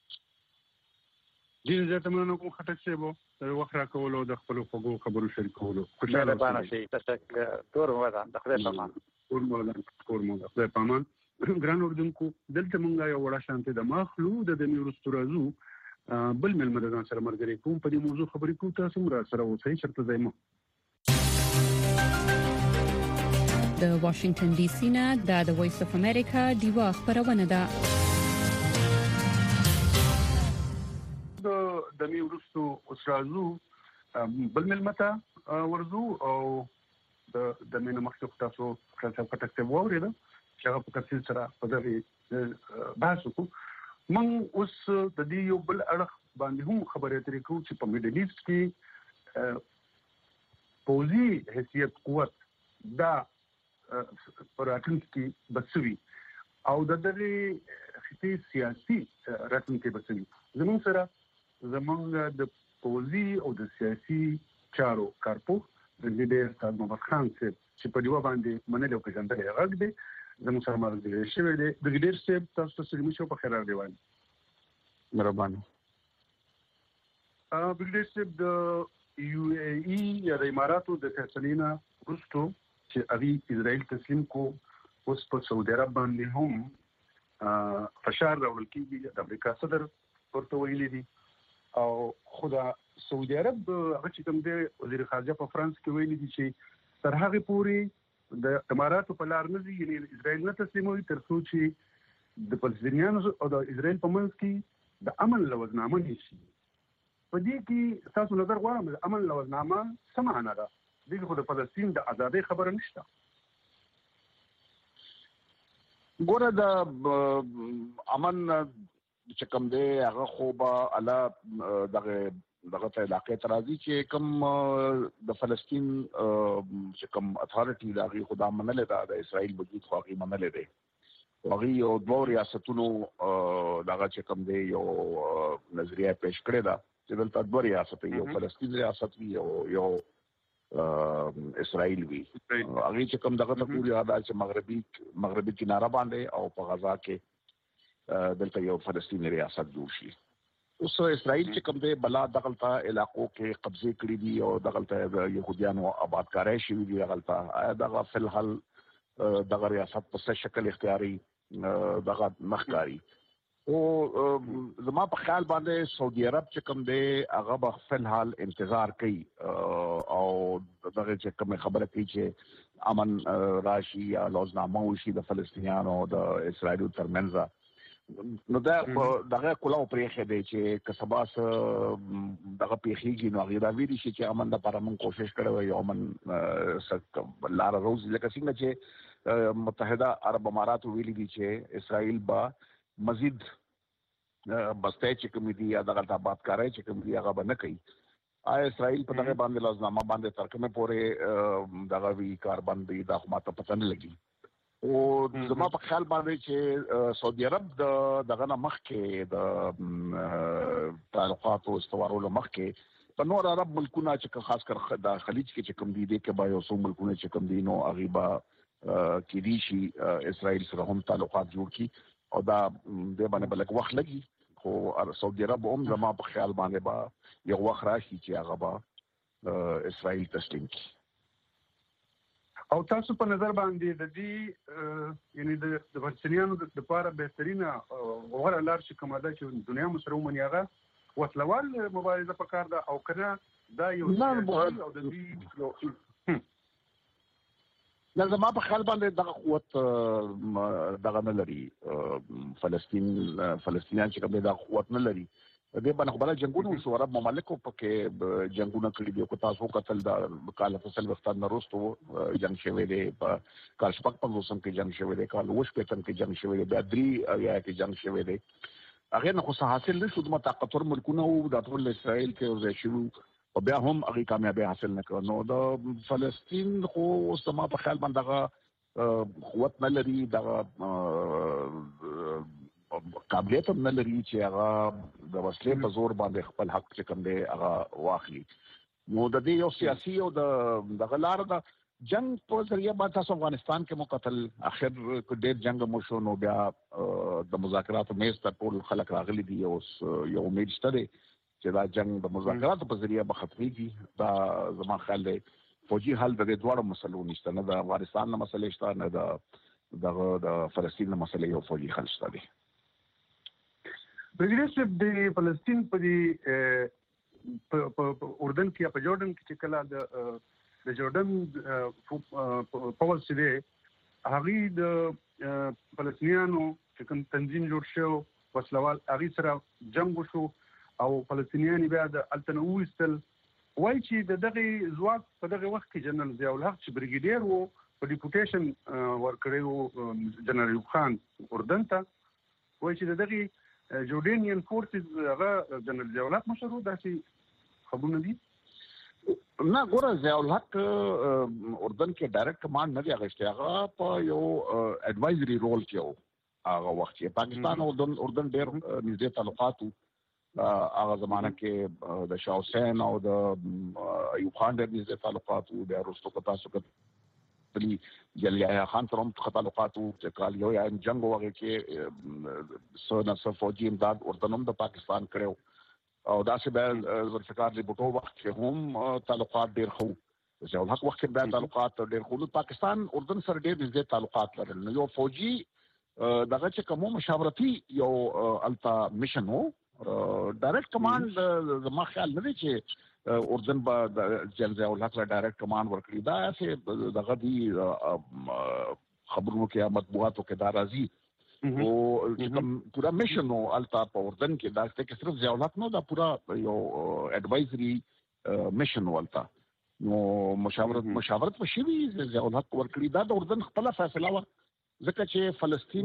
دې زه ته مننه کوم خټک شه وو د وخت را کولو د خپل خبرو شریکولو خوشاله باندې شي تاسو تور ودا د خدای په امان کورمولا خدای پامان ګران اردوونکو دلته مونږه یو وړه شانته د مخلو د میورستو راځو بل ملمه د سره مرګري کوم په دې موضوع خبرې کوو تاسو مرا سره اوسئ چرته زایمو د واشنگټن ډي سي نه د وایس اف امریکا دیوا خبرونه ده د میورستو اوسرازو بل ملمته ورزو او د مینه مخکې تاسو خاصه پټکته ووري ده چې هغه په تفصیل سره په دغه بحث وکړو من اوس د دې یو بل اړه باندې هم خبرې اترې کوو چې په میډل ایسټ کې پوزي حیثیت قوت دا راتلونکي بسوي او د دغه خطي سیاسي راتلونکي بسوي زموږ سره زموږ د پوزي او د سیاسي چارو کارپو د لیډر استاد محمد خان چې په دیو باندې منل او پیژندل غږ دی زموږ سره مرګ شوی دی د لیډر سیب تاسو سره موږ په خیر راغلی مهرباني لیډر سیب د یو ای ای یا د اماراتو د فیصلینا وروسته چې اغي اسرائیل تسلیم کو اوس په سعودي عرب باندې هم فشار راوړل کیږي د امریکا صدر ورته ویلي دي او خدا سعودي عرب هغه چې کوم دی وزیر خارجه په فرانس کې ویلي دي چې تر هغه پورې د اماراتو په لار نه ځي یعنی اسرائیل نه تسلیموي تر څو چې د فلسطینیانو او د اسرائیل په منځ کې د امن لوزنامه نشي په دې کې تاسو نظر غواړم د امن لوزنامه څه معنی ده دغه د فلسطین د ازادۍ خبره نشته ګوره د امن چې کوم دی هغه خو به الله دغه علاقې ترازی چې کوم د فلسطین چې کوم اتھارټي دغه خدا منل ده د اسرائیل وجود خو هغه منل ده هغه یو دوه ریاستونو دغه چې کوم دی یو نظریه پیش کړې ده چې دلته دوه ریاست یو فلسطین ریاست وي او یو اسرائیل وی هغه چې کوم دغه ته پوری ادا چې مغربي کناره باندې او په غزا کې دلته یو فلسطیني ریاست جوړ شي اوس اسرائیل چې کوم دی بلا دغلطه علاقو کې قبضه کړې دي او دغلطه يهوديانو آبادکاري شوی دي دغلطه دغه فلحال دغه ریاست په څه شکل اختیاري دغه مخکاري او زما په خیال باندې سعودي عرب چې کوم دی هغه په فلحال انتظار کوي او دغه چې کوم خبره کوي چې امن راشي یا لوزنامه وشي د فلسطینیانو او د اسرائیل ترمنځ نو دا دغه کلاو پرېخه دی چې کسباس دغه پیخیږي نو هغه راوي دي چې امن لپاره موږ کوشش کړو یو امن لار روز لکه څنګه چې متحده عرب امارات ویلي دي چې اسرائیل با مزید بسته چې کوم دي یا دغه آبادکاري چې کوم دي هغه به نه کوي اسرائیل په دغه باندې لازمه باندې ترکمه پورې دغه وی کار باندې دا خو ماته پته نه لګي او زما په خیال باندې چې سعودي عرب دغه مخ کې د تعلقاتو استوارولو مخ کې په نور عرب ملکونه چې خاص کر د خلیج کې چې کوم دي د کې با یو څو ملکونه چې کوم دي نو غیبا کې دي شي اسرائیل سره هم تعلقات جوړ کی او دا د باندې بلک وخت لګي خو سعودي عرب هم زما په خیال باندې با یو وخت راشي چې هغه با اسرائیل تسلیم کی او تاسو په نظر باندې د دې یعنی د فلسطینیانو د لپاره بهترینه غوړه لار چې کومه ده چې دنیا مسره ومني هغه وسلوال مبارزه پکار ده او کنه دا یو او د دې زما په خیال باندې دغه قوت دغه نه لري فلسطینیان چې کوم دغه قوت نه لري د باندې خبره جنگونو شو عرب مملکو پکې جنگونه کړی دي کو تاسو قتل د کال فصل وختان نورستو جنگ شوی دی په کال شپږ په موسم کې جنگ شوی دی کال وښ په تن کې جنگ شوی دی بیا درې یا کې جنگ شوی دی هغه نه خو حاصل نشو د طاقتور ملکونو د ټول اسرائیل کې ورځ شروع او بیا هم هغه کامیابی حاصل نکړ نو د فلسطین خو سما په خیال باندې دغه قوت نه لري دغه قابلیت هم نه لري چې هغه د وسلې په زور باندې خپل حق چې کوم دی هغه واخلي نو د دې یو سیاسي او دغه لار د جنگ په ذریعہ باندې تاسو افغانستان کې مقتل اخر ډېر جنگ مو شو نو بیا د مذاکراتو میز ته ټول خلک راغلي دي او یو امید شته چې دا جنگ د مذاکراتو په ذریعہ به ختميږي دا زما خیال دی فوجي حل د دوه مسلو نشته، نه د افغانستان نه مسلې شته، نه د فلسطین نه مسلې یو فوجي حل شته دی. بګریسب د فلسطین په اردن کې په جوړدن کې چې کله د جوړدن پالیسي دی هغه د فلسطینیانو چې کوم تنظیم جوړ شو وسلوال هغه سره جنگ وشو او فلسطینیان بیا د التنوي استل وای چې دغه ځواک په دغه وخت کې جنرال ضیاء الحق چې بریګیډیر وو په ډیپوټیشن ورکړیو جنرال ایوب خان اردن ته وای چې دغه جوردینین فورسز هغه جنرال ضیاء الحق مشرو داسې خبرونه دي. نه ګوره ضیاء الحق اردن کې ډایرکټ کمانډ نه دی اخیستی، هغه په یو اډوایزري رول کې وو هغه وخت کې. پاکستان او اردن ډېر نږدې تعلقات وو هغه زمانه کې، د شاه حسین او د ایوب خان ډېر نږدې تعلقات وو. بیا وروسته که تاسو کتلي جلیل یحیی خان سره هم تعلقات وو چې کال یو یم جنګ و هغې کې څه نه څه فوجي امداد اردن هم د پاکستان کړی و او داسې بیا ذوالفقار د بوټو وخت کې هم تعلقات ډېر ښه وو. ضیاء الحق وخت کې بیا تعلقات ډېر ښه وو. پاکستان اردن سره ډېر نږدې تعلقات لرل. نو یو فوجي دغه چې کوم مشاورتي یو التا میشن وو، ډایرکټ کمانډ زما خیال نه دی چې اردن به جنرال ضیاء الحق له ډایرکټ کمانډ ورکړي. دا چې دغه دی خبرونو کې مطبوعاتو کې دا راځي او کوم پورا میشن نو التا په اردن کې دا چې صرف ضیاء الحق نو دا پورا یو اډوایزري میشن ولتا نو مشاورت په شی ضیاء الحق ورکړي. دا د اردن خپل فیصله و ځکه چې فلسطین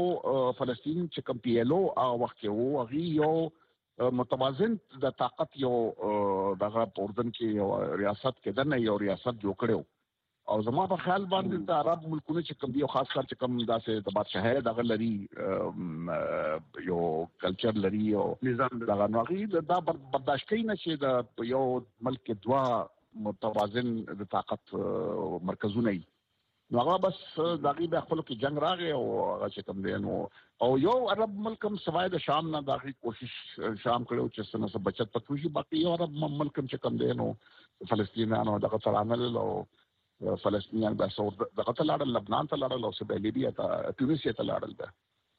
چې کوم پی ایل او هغه وخت کې وو هغه یو متوازن د طاقت یو دغه اردن کې یو ریاست کې دنه یو ریاست جوړ کړو او زما په خیال باندې د عرب ملکونو چې کوم یو خاص کار چې کوم داسې د بادشاہي دغه لري یو کلچر لري او نظام دغه نوغي دا برداشت کوي نه چې د یو ملک دوا متوازن د طاقت مرکزونه وي. نو هغه بس دغه د خپل کې جنگ راغی او هغه چې کوم دی نو او یو عرب ملک هم سوای د شام نه دغه کوشش شام کړو چې څنګه بچت پکوشي. باقي یو عرب ملک هم چې کوم دی نو فلسطینیانو دغه ترانل او فلسطینیان بس دغه ته لاړل، لبنان ته لاړل او سبا لیبیا ته تونسیا ته لاړل. ده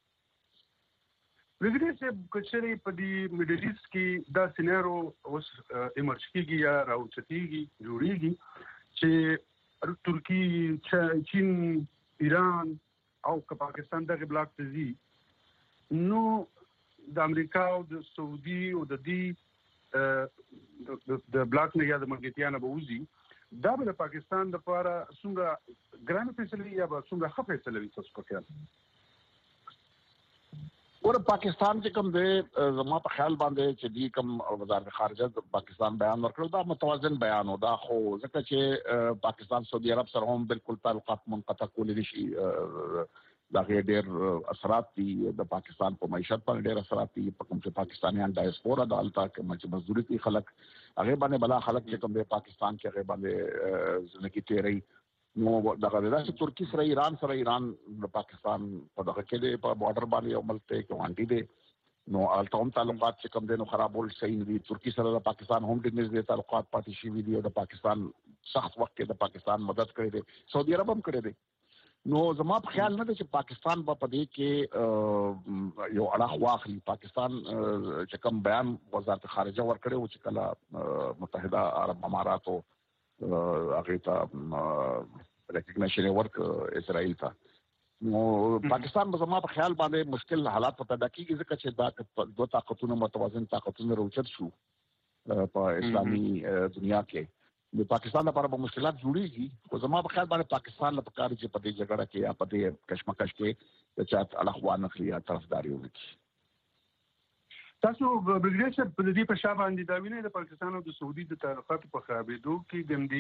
وګورئ چې کچري په دې میډل ایست کې دا سيناريو اوس ایمرج کیږي یا راوچتيږي جوړيږي چې ترکی، چین، ایران او پاکستان دغه بلاک ته ځي. نو د امریکا او د سعودي او د دې د بلاک نه یا د ملګرتیا نه به وځي. دا به د پاکستان لپاره څومره ګرانه فیصله یا به څومره ښه فیصله وي تاسو په خیال؟ ور پاکستان چې کوم دی زما په خیال باندې چې دی کوم وزارت خارجه د پاکستان بیان ورکړ دا متوازن بیان و. دا خو ځکه چې پاکستان سعودي عرب سره هم بالکل تعلقات منقطع کول نشي. دا ډېر اثرات دي د پاکستان په معیشت باندې ډېر اثرات دي. په کوم چې پاکستانیان ډایسپورا د التا کې مزدوري کوي خلک هغه باندې بلا خلک چې کوم د پاکستان کې هغه باندې ځنګي تیری نو دغه د ترکی سره ایران د پاکستان په دغه کې په بارډر باندې یو ملک ته کوانټي دي نو الټوم تعلقات چې کوم دي نو خرابول صحیح نه دي. ترکی سره د پاکستان هم د نږدې تعلقات پاتې شي وي او د پاکستان سخت وخت کې د پاکستان مدد کړی دی، سعودي عرب هم کړی دی. نو زما په خیال نه دی چې پاکستان په دې کې یو اړه واخلي. پاکستان چې کوم بیان وزارت خارجه ورکړي او چې کله متحده عرب اماراتو هغه ته ریکګنیشن ورک اسرائیل ته نو پاکستان به زما په خیال باندې مشکل حالات پیدا کیږي ځکه چې دا دوه طاقتونه متوازن طاقتونه راوچت شو په اسلامي دنیا کې. د پاکستان لپاره به مشکلات جوړیږي خو زما په خیال باندې پاکستان لپاره کار چې په دې جګړه کې یا په دې کشمکش کې د چات الاخوان نخلي یا طرفداري وکړي. تاسو بګریش په دې په شابه باندې دا وینئ د پاکستان او د سعودي د تعلقاتو په خرابېدو کې ګمدي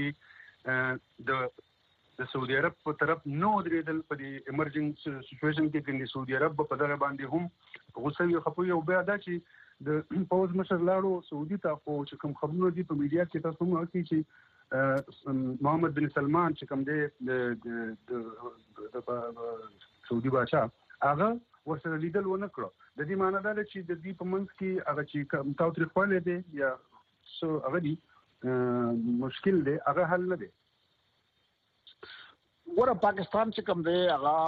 د سعودي عرب په طرف نو درېدل په دې ایمرجنګ سچويشن کې ګمدي سعودي عرب په دغه باندې هم غوسه یو خپوي او بیا دا چې د پوز مشر لاړو سعودي ته خو چې کوم خبرونه دي په میډیا کې تاسو هم واکې چې محمد بن سلمان چې کوم دی د سعودي بادشاہ هغه ورسره لیدل ونه کړو. د دې معنی دا چې د دې په منځ کې هغه چې تاوتریخوالی دی یا څه هغه دی مشکل دی هغه حل نه دی. ور پاکستان چې کوم دی هغه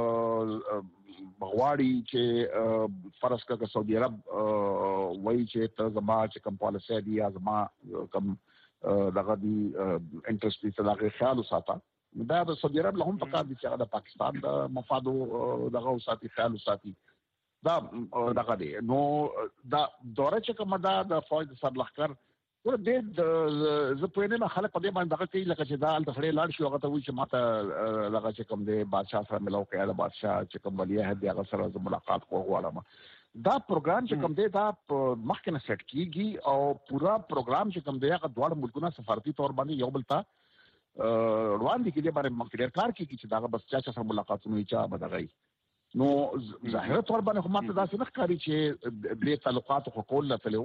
بغواړي چې فرض کړه سعودي عرب وایي چې ته زما چې کوم پالیسي دی یا زما کوم دغه دی انټرست دي څه دغه خیال وساته دا د سعودي عرب له هم پکار دي چې هغه د پاکستان د مفادو دغه وساتي خیال وساتي دا دغه دی نو دا دوره چې کومه دا د فوج سرلښکر ور دې زه په نه خلک په دې باندې دغه کوي لکه چې دا د خړې لاړ شو هغه ته وایي چې ماته دغه چې کوم دی بادشاہ سره ملو کې د بادشاہ چې کوم ولی عہد هغه سره ملاقات غواړم دا پروګرام چې کوم دی دا مخکې نه سیټ کیږي او پورا پروګرام چې کوم دی هغه دوه ملکونو سفارتي تور باندې یو بل ته روان دي کې د باندې مخکې کار کوي چې دا بس چا سره ملاقاتونه چا بدغی نو ظاهره تور باندې هم ماته دا څه ښکاري چې د تعلقاتو حقوق لته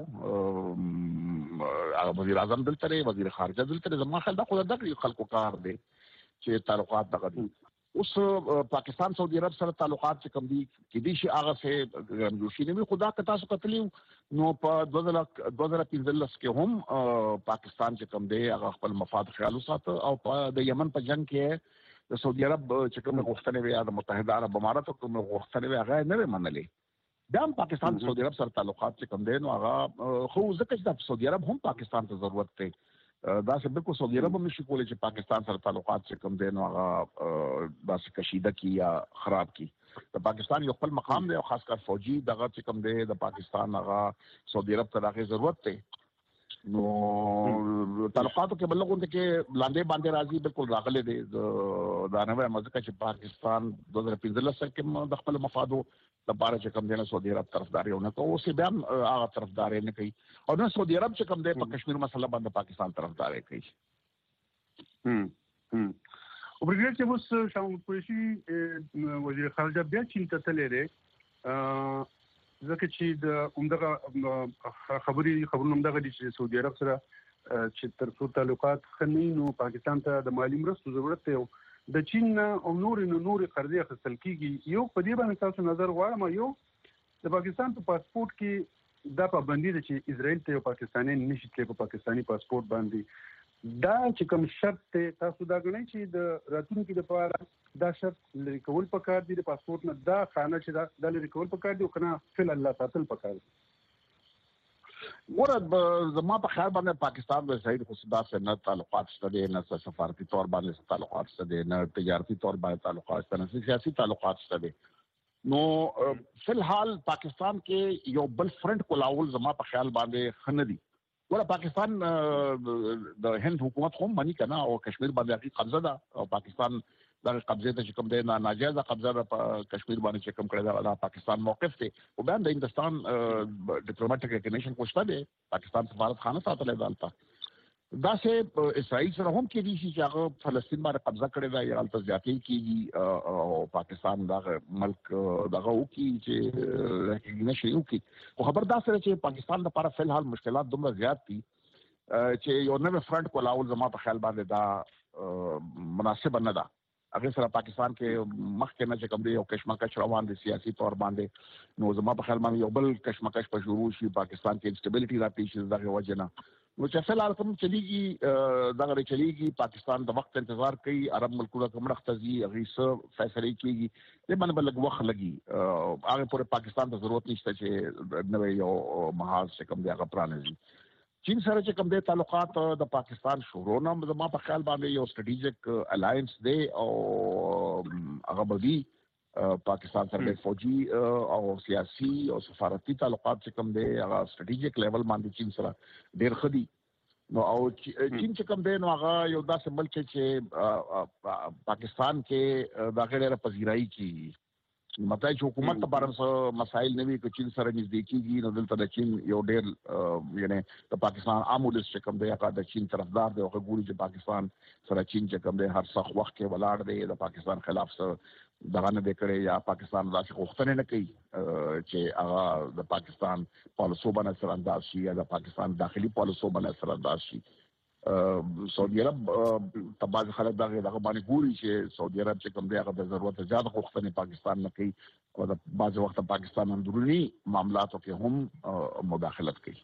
وزیر اعظم دلته وزیر خارجه دلته زما خل دا خو د خلکو کار دی چې تعلقات دغه دي اوس پاکستان سعودي عرب سره تعلقات چې کوم دي کې دي شي هغه څه ګرمجوشي نه وي خدا که تاسو کتلی نو په 2015 کې هم پاکستان چې کوم دی هغه خپل مفاد خیال وساته او د یمن په جنگ کې د سعودي عرب چې کوم غوښتنې وي د متحده عرب امارات کوم غوښتنې وي هغه نه منلې دا پاکستان سعودي عرب سره تعلقات چې کوم دي نو هغه خو ځکه چې د سعودي عرب هم پاکستان ته ضرورت دی دا څه بالکل سعودي عرب هم نشي کولای چې پاکستان سره تعلقات چې کوم دي نو هغه دا څه کشیده کی یا خراب کی د پاکستان یو خپل مقام دی او خاص کر فوجي دغه چې کوم دی د پاکستان هغه سعودي عرب ته دغه ضرورت دی نو تعلقاتو کې بلغونته کې لاندې باندې راځي بالکل راغلي دي دا نه وایم ځکه چې پاکستان 2015 کې د خپل مفادو لپاره چې کوم دی نه سعودي عرب طرفداري نه کوي او سی بیا هغه طرفداري نه کوي او نه سعودي عرب چې کوم دی په کشمیر مسله باندې پاکستان طرفداري کوي او برګر چې اوس شامل پولیسي وزیر خارجه بیا چین ته تللی ځکه چې د عمدغه خبرونه دغه دي چې سعودي عرب سره چې تر څو تعلقات خنۍ نو پاکستان ته د مالی مرستو ضرورت دی د چین او نور قرضې اخیستل کیږي یو په دې باندې تاسو نظر غواړم یو د پاکستان په پاسپورت کې دا پابندي ده چې اسرائیل ته یو پاکستاني نشي تللی په پاکستاني پاسپورت باندې دا چې کوم شرط ته تاسو دا غنئ چې د راتلونکو لپاره دا شرط لري کول پکار دي د پاسپورت نه دا خانه چې دا لري کول پکار دي او کنه فل الله ساتل پکار دي ورته زما په خیال باندې پاکستان د صحیح خصوصا سره تعلقات شته نه سفارتي تور باندې تعلقات شته نه تجارتي تور باندې تعلقات شته نه سیاسي تعلقات شته نو فلحال پاکستان کې یو بل فرنٹ کولاول زما په خیال باندې خندي ورته پاکستان د هند حکومت هم مانی کنه او کشمیر باندې قبضه ده او پاکستان د قبضه ته کوم دی ناجایزه قبضه په کشمیر باندې چې کوم کړی دا پاکستان موقف دی او بیان د هندستان ډیپلوماټیک ریکنیشن کوشته دی پاکستان سفارت خانه ساتلې دالتا دا سه اسرائیل سره هم کې دي چې هغه فلسطین باندې قبضه کړی دا یا الته ځاتې کیږي او پاکستان دا ملک دغه وکي چې ریکګنیشن وکي خو خبردار سره چې پاکستان لپاره فلحال مشکلات دومره زیات دي چې یو نوې فرنٹ کولاول زما په خیال باندې دا مناسب نه ده هغه سره پاکستان کې مخکې نه چې کوم دی یو کشمکش روان دي سیاسي تور باندې نو زما په خیال باندې یو بل کشمکش په شروع شي پاکستان کې انسټیبিলিټي راځي چې دغه وجه نه نو چې فلحال کوم چلیږي پاکستان د وخت انتظار کوي عرب ملکونو کوم رختزي غیسه فیصله کیږي د باندې بلګ وخت لګي هغه پورې پاکستان ته ضرورت نشته چې نوې یو محاذ کوم دی هغه پرانیزي چین سره چې کوم د تعلقات د پاکستان شروع نه زما په خیال باندې یو سټریټیجیک الاینس دی او هغه بدی پاکستان سره فوجي او سیاسي او سفارتي تعلقات چې کوم دی هغه سټریټیجیک لیول باندې چین سره ډېر خدي نو او چین چې کوم دی نو هغه یو داسې ملک چې پاکستان کې د غیر پذیرایی کی مطلب چې حکومت لپاره مسائل نه وي چې چین سره نږدې کیږي نو دلته د چین یو ډېر یعنی د پاکستان عامولس چې کوم دی هغه د چین طرفدار دی او ګوري چې پاکستان سره چین چې کوم دی هر څخه وخت کې ولاړ دی د پاکستان خلاف دغه نه وکړي یا پاکستان داسې غوښتنې نه کوي چې هغه د پاکستان پالیسو باندې سره انداز شي یا د پاکستان داخلي پالیسو باندې سره انداز شي سعودي عرب تباز خلک دغه باندې ګوري چې سعودي عرب چې کوم دی هغه د ضرورت زیات غوښتنې پاکستان نه کوي او د بعض وخت پاکستان اندرونی معاملاتو کې هم مداخلت کوي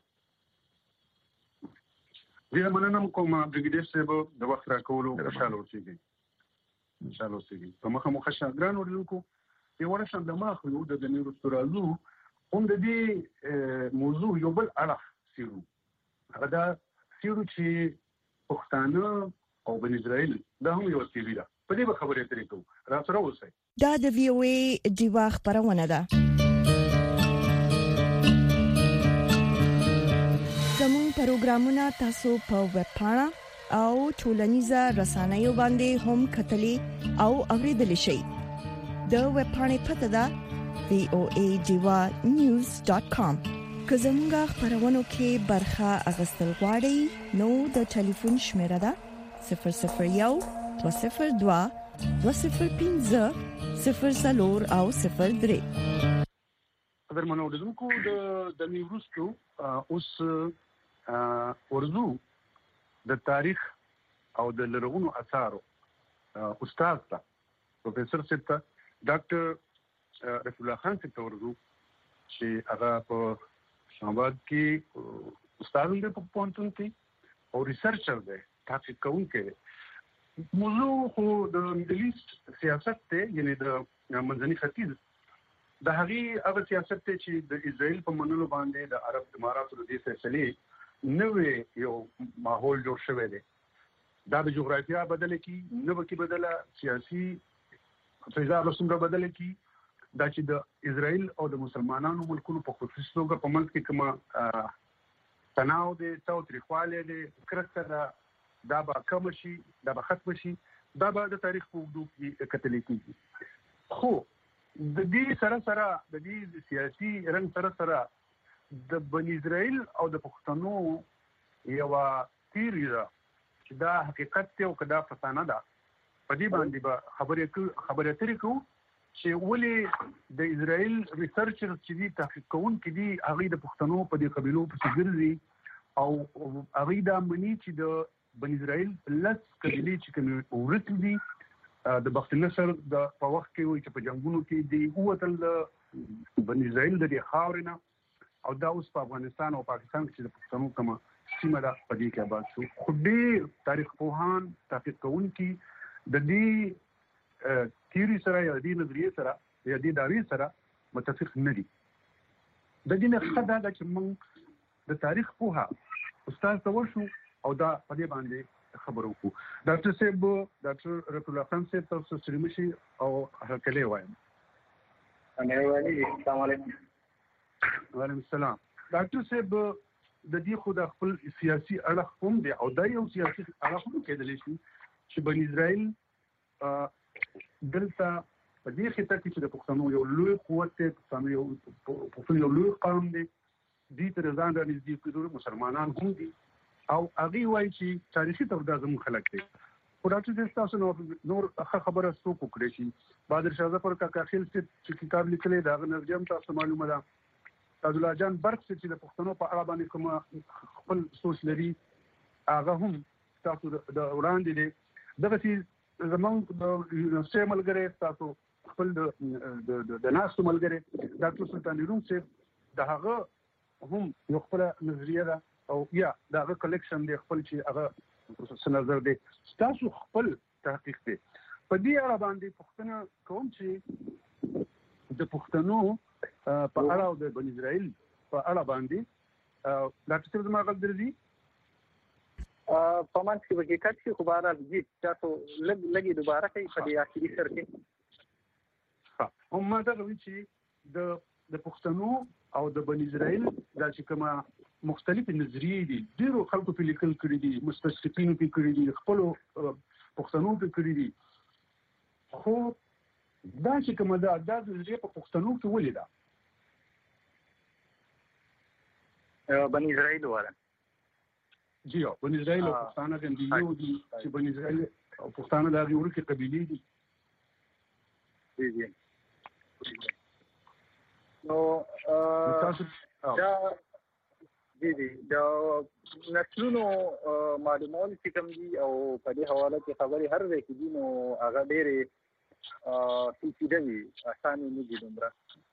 زه مننه کوم برګیډیر صاحب د وخت راکولو خوشاله اوسئ ان شاء الله سړي په مخه مخه شاګران ورلکو یو ورشم د ماخ یو د نیورو سترازو هم د دې موضوع یو بل اړه سیرو هغه دا سیرو چې پښتانه او بن اسرائیل دا هم یو ټي وی ده په دې خبرې ترې کوو را سره اوسئ دا د وی او ای دیوا خبرونه ده زموږ پروګرامونه تاسو په ویب پاڼه او ټولنیزه رسنیو باندې هم کتلې او اوریدل شئ د ویب پاڼې پته ده voadiva.news.com که زموږ خبرونو کې برخه اغوستل غواړئ نو د ټلیفون شمیره ده 001 202 205 00 او 03 اگر منو دونکو د نیوروستو اوس ورزو د تاریخ او د لرغونو آثارو استاد تا پروفیسور سیتا ډاکټر رفیع الله خان څخه ورزو چې هغه په شامباد کې استاد دی په پونتون کې او ریسرچر دی تحقیق کوونکی موضوع خو د مډل ایست سیاست ته یعنی د منځني ختیځ د هغه سیاست ته چې د اسرائیل په منلو باندې د عرب اماراتو د فیصلې نوې یو ماحول جوړ شوی دی دا د جغرافیه بدله کی نو کې بدله سیاسي فضا رسوم بدله کی دا چې د اسرائیل او د مسلمانانو ملکونو په خصوصي توګه په منځ کې کومه تناو دي تاوتریخواله دي کرکټه دا به کم شي دا به ختم شي دا به د تاریخ په اوږدو کې کتل کېږي خو د دې سره د دې سیاسي رنګ سره د بن اسرائیل او د پښتنو یو تیری ده چې دا حقیقت ته او کدا فسانه ده په دې باندې به خبرې ترې کوو چې ولې د اسرائیل ریسرچر چې دي تحقیق کوونکي دي هغه د پښتنو په دې قبيلو په ګرځي او هغه دا مني چې د بن اسرائیل لس قبيلې چې کوم ورته دي د بخت نصر د په وخت کې وي چې په جنگونو کې دی اوتل بن اسرائیل د خاورینه او دا اوس په افغانستان او پاکستان کې د پښتنو کومه سیمه ده په دې کې آباد شو خو دې تاریخ پوهان تحقیق کوونکي د دې تیوري سره یا د نظریه سره یا د داوی سره متفق نه دي د دې نه خدای دا چې موږ د تاریخ پوها استاد تور شو او دا په دې باندې خبرو کو ډاکټر صاحب ډاکټر رفیع الله خان صاحب تاسو سره مشي او هکله وایم انا وعلي السلام علیکم وعلیکم السلام ډاکټر صاحب د دې خو د خپل سیاسي اړخ هم دی او دا یو سیاسي اړخ هم کېدلی شي چې بن اسرائیل دلته په دې خطه کې چې د پښتنو یو لوی قوت دی پښتنو یو لوی قوم دی دې تر ځان را نږدې کېدل مسلمانان هم دي او هغه وایي چې تاریخي تور د زموږ خلک دي خو ډاکټر صاحب تاسو نور خبره څوک وکړي شي بادر شاه ظفر کاکا خیل چې کتاب لیکلی دا نظم تاسو معلومه ده عبد الله جان برق چې د پښتنو په اړه باندې کوم خپل سوچ لري هغه هم تاسو د وړاندې دي دغه چې زمونږ د یونیورسيټي ملګری تاسو خپل د ناسو ملګری ډاکټر سلطان روم صاحب د هغه هم یو خپل نظریه ده او یا دغه کلیکشن دی خپل چې هغه نظر دی تاسو خپل تحقیق دی په دې اړه باندې پښتنه کوم چې د پښتنو په اړه او د بن اسرائیل په اړه باندې ډاکټر صاحب زما غل درځي په منځ کې حقیقت کې خو بهر راځي تاسو لګي دوباره کوي په دې اخیری سر کې هم ما دا وی چې د پښتنو او د بن اسرائیل دا چې کومه مختلفې نظریې دي ډیرو خلکو په لیکل کړي دي مستشرقینو په کړي دي خپل پښتنو په کړي دي خو دا چې کومه دا د نظریې په پښتنو کې ولې ده بن اسرائیل واره جی بن اسرائیل او پښتانه د یو دي چې بن اسرائیل او پښتانه د یو ورکه قبيله دي جی نو دا دا نسلونو معلومات چې کوم دي او په دې حواله کې خبري هر ځای کې دي نو هغه ډېرې سیده وي اسانه نه دي دومره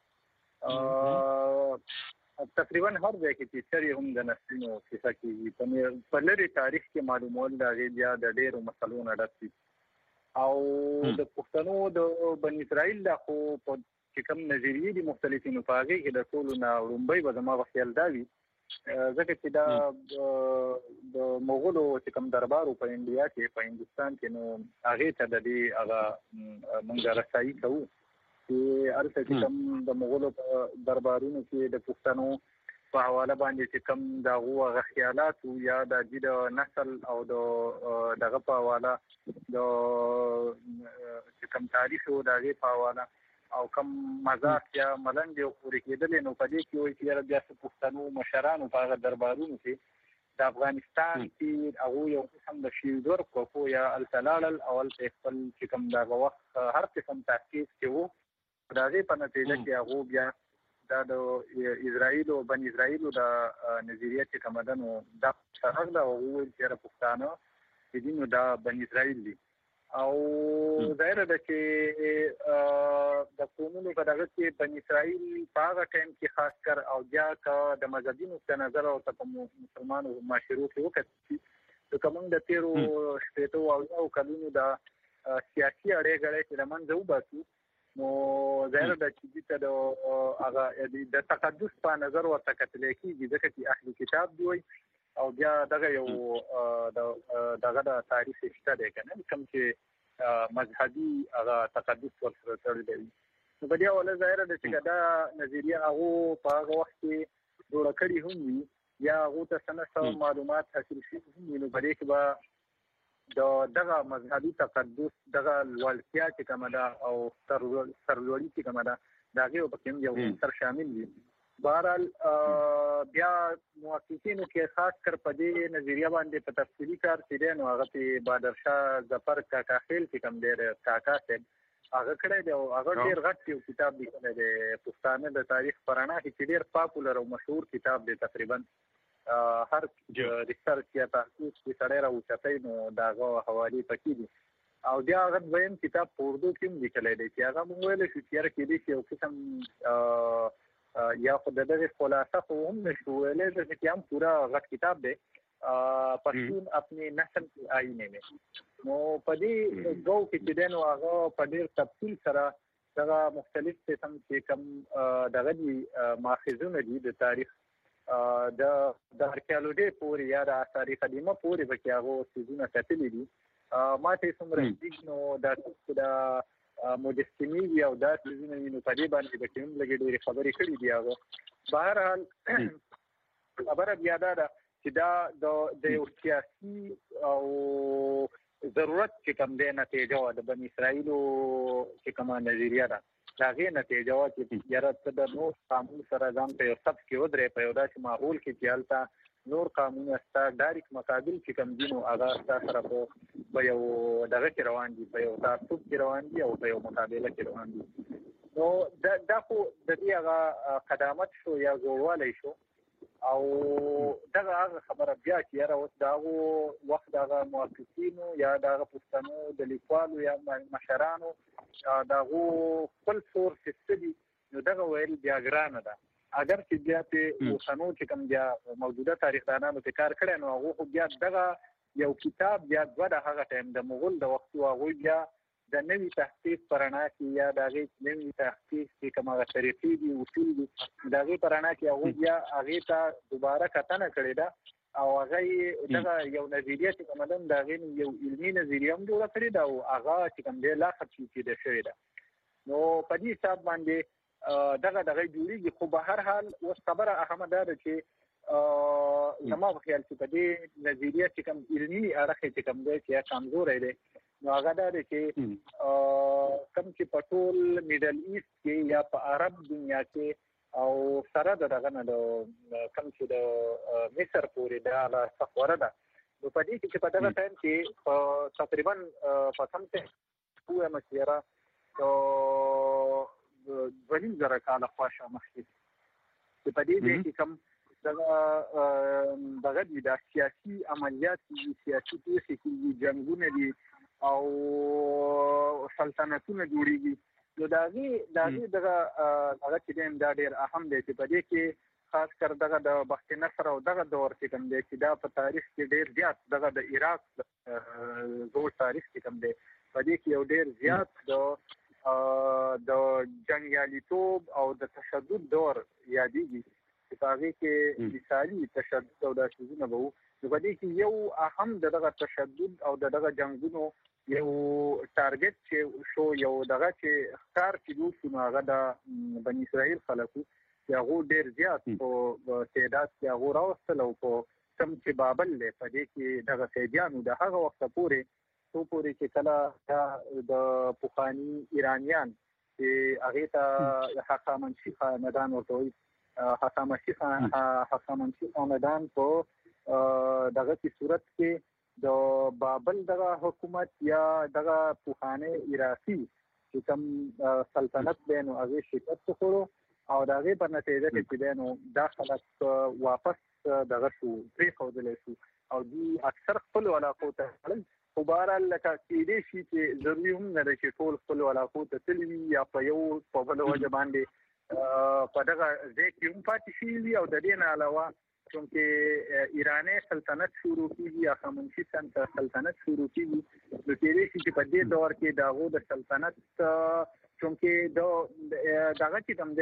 تقریبا هر ځای کې چې سری هم د نسلونو کیسه کېږي په لري تاریخ کې معلومات دا بیا د ډېرو مسلو نه ډک دي او د پښتنو د بن اسرائیل د خو په کوم نظریې دي مختلفینو په هغه کې د ټولو نه وړاندې به زما خیال دا وي ځکه چې دا د مغولو چې کوم دربارو په انډیا کې په هندستان کې نو هغه ته د دې هغه منځ رسایي کوو چې ارته چې کوم د مغولو په دربارونو کې د پښتنو په حواله باندې چې کوم د هغه خیالات یا د جدي نسل او دغه په حواله د چې کوم تاریخ او دغه په حواله او کوم مزاح یا ملنګ یو پوری کېدل نو په دې کې وایي چې بیا پښتنو مشرانو په هغه دربارونو کې د افغانستان کې هغه یو قسم د شیلدور کوکو یا التلال اول خپل چې کوم دغه وخت هر قسم تحقیق کوي دا دې په نتیجه کې هغه بیا د اسرائیل او بن اسرائیل د نظریه چې کوم ده نو دا څنګه دا هغه چې پښتانه چې دینو دا بن اسرائیل دي او ظاهر ده چې د قومونو په دغه کې بن اسرائیل په هغه ټایم کې خاص کر او بیا د مذهبي نقطه نظر او د مسلمانو معاشرو کې وکړي د کوم د تیرو شپېتو او کلونو د سیاسي اړیکې چې لمنځه وباسي نو ظاهر ده چې د هغه د تقدس په نظر ورته کتل کېږي ځکه چې اهل کتاب دی او بیا دغه یو دغه د تاریخ شته دی کنه کوم چې مذهبي هغه تقدس ورسره تړلی دی نو په دې حواله ظاهره ده چې دا نظریه هغه په هغه وخت کې جوړه کړې هم وي یا هغه ته څه معلومات حاصل شي نو په دې کې به دغه مذهبي تقدس دغه لوړتیا چې کومه ده او سرلوړي چې کومه ده دا هغه په کوم یو عنصر شامل وي بهرحال بیا محققینو کې خاص کر په دې نظریه باندې په تفصیلي کار کړي نو هغه په بادر شاه ظفر کاکا خیل چې کوم ډېر کاکا صاحب هغه کړی دی او هغه ډېر غټ یو کتاب لیکلی دی پښتانه د تاریخ پرانا کې ډېر پاپولر او مشهور کتاب دی تقریبا هر ریسرچ یا تحقیق چې سړی راوچتی نو د هغه حوالې پکې دي او بیا هغه دویم کتاب په اردو کې هم لیکلی دی چې هغه موږ ویلی شو چې یاره کېدای شي یو قسم یا خو د دغه خلاصه خو هم نشو ویلی ځکه چې هم پورا غټ کتاب دی پښتون اپنی نسل کی آئینه میں نو په دې دوه کې چې دی نو هغه په ډېر تفصیل سره دغه مختلف قسم چې کوم دغه ماخذونه دي د تاریخ د ارکیالوجي پورې یا د آثار قدیمه پورې پکې هغه څیزونه کتلي دي ما ته څومره دي نو دا مجسمي وي او دا څیزونه نو په دې باندې د کوم لګې ډېرې خبرې کړې دي هغه بهرحال خبره بیا دا ده چې دا د یو سیاسي او ضرورت چې کوم دی نتیجه وه د بن اسرائیلو چې کومه نظریه ده د هغې نتیجه وه چې یاره ته د نور قانون سره ځان په یو صف کې ودرې په یو داسې ماحول کې چې هلته نور قانونونه ستا ډایرکټ مقابل چې کوم دي نو هغه ستا سره په یو دغه کې روان دي په یو تعصب کې روان دي او په یو مقابله کې روان دي نو دا خو د دې هغه قدامت شو یا زوړوالی شو او دغه هغه خبره بیا چې یاره اوس د هغو وخت د هغه محققینو یا د هغه پښتنو د لیکوالو یا مشرانو د هغو خپل سورس څه دي نو دغه ویل بیا ګرانه ده اگر چې بیا په اوسنو چې کوم بیا موجوده تاریخدانانو په کار کړی نو هغه خو بیا دغه یو کتاب بیا دوه د هغه ټایم د مغول د وختو هغوی بیا د نوي تحقیق په رڼا کې یا د هغې نوي تحقیق چې کوم هغه طریقې دي اصول دي د هغې په رڼا کې هغوی بیا هغې ته دوباره کتنه کړې ده او هغه دغه یو نظریه چې کومه ده د هغې یو علمي نظریه هم جوړه کړې ده او هغه چې کوم دی لا خدشي شوې ده نو په دې حساب باندې دغه جوړیږي خو به هر حال اوس خبره اهمه ده چې زما په خیال چې په دې نظریه چې کوم علمي اړخ چې کوم دی چې کمزوری دی نو هغه دا دی چې کوم چې په ټول میډل ایسټ کې یا په عرب دنیا کې او سره دغه نه د کوم چې د مصر پورې دا لا سفوره ده نو په دې کې په دغه ټایم کې تقریبا په سم څه هو مسیره ولیم زره کاله خواشه مخکې چې په دې ځای کې کوم دغه دي د سیاسي عملیات دي سیاسي پیښې کېږي جنګونه دي او سلطنتونه جوړېږي نو د هغې دغه چې دی دا ډېر اهم دی چې په دې کې خاص کر دغه د بخت نصر او دغه دور چې کوم دی چې دا په تاریخ کې ډېر زیات دغه د عراق زوړ تاریخ چې کوم دی په دې کې یو ډېر زیات د جنګیالیتوب او د تشدد دور یادېږي چې په هغې کې مثالي تشدد او دا څیزونه به وو. نو په دې کې یو اهم دغه تشدد او دغه جنګونو یو ټارګټ چې شو، یو دغه چې ښکار کېدو شو، نو هغه د بني اسرائیل خلکو چې هغو ډېر زیات په تعداد کې هغو راوستل او په کوم چې بابل دی په دې کې دغه قیدیانو د هغه وخته پورې چې کله د پخواني ایرانیان چې هغې ته هخامنشي خاندان ورته وایي، هخامنشي خاندان په دغه کې صورت کې د بابل دغه حکومت یا دغه پخوانی عراقي چې کوم سلطنت دی نو هغې شکست وخوړو او د هغې په نتیجه کې چې دی نو دا خلک واپس دغه شو پرېښودلی شو او دوی اکثر خپلو علاقو ته تلل. خو بهرحال لکه کېدای شي چې ضروري هم نه ده چې ټول خپلو علاقو ته تللي وي یا په بله وجه باندې په دغه ځای کې هم پاتې شوي وي. او د دې نه علاوه چونکې ایرانی سلطنت شروع کېږي یا هخامنشي سلطنت شروع کېږي، نو کېدای شي چې په دې دور کې د هغو د سلطنت چونکې دغه چې کوم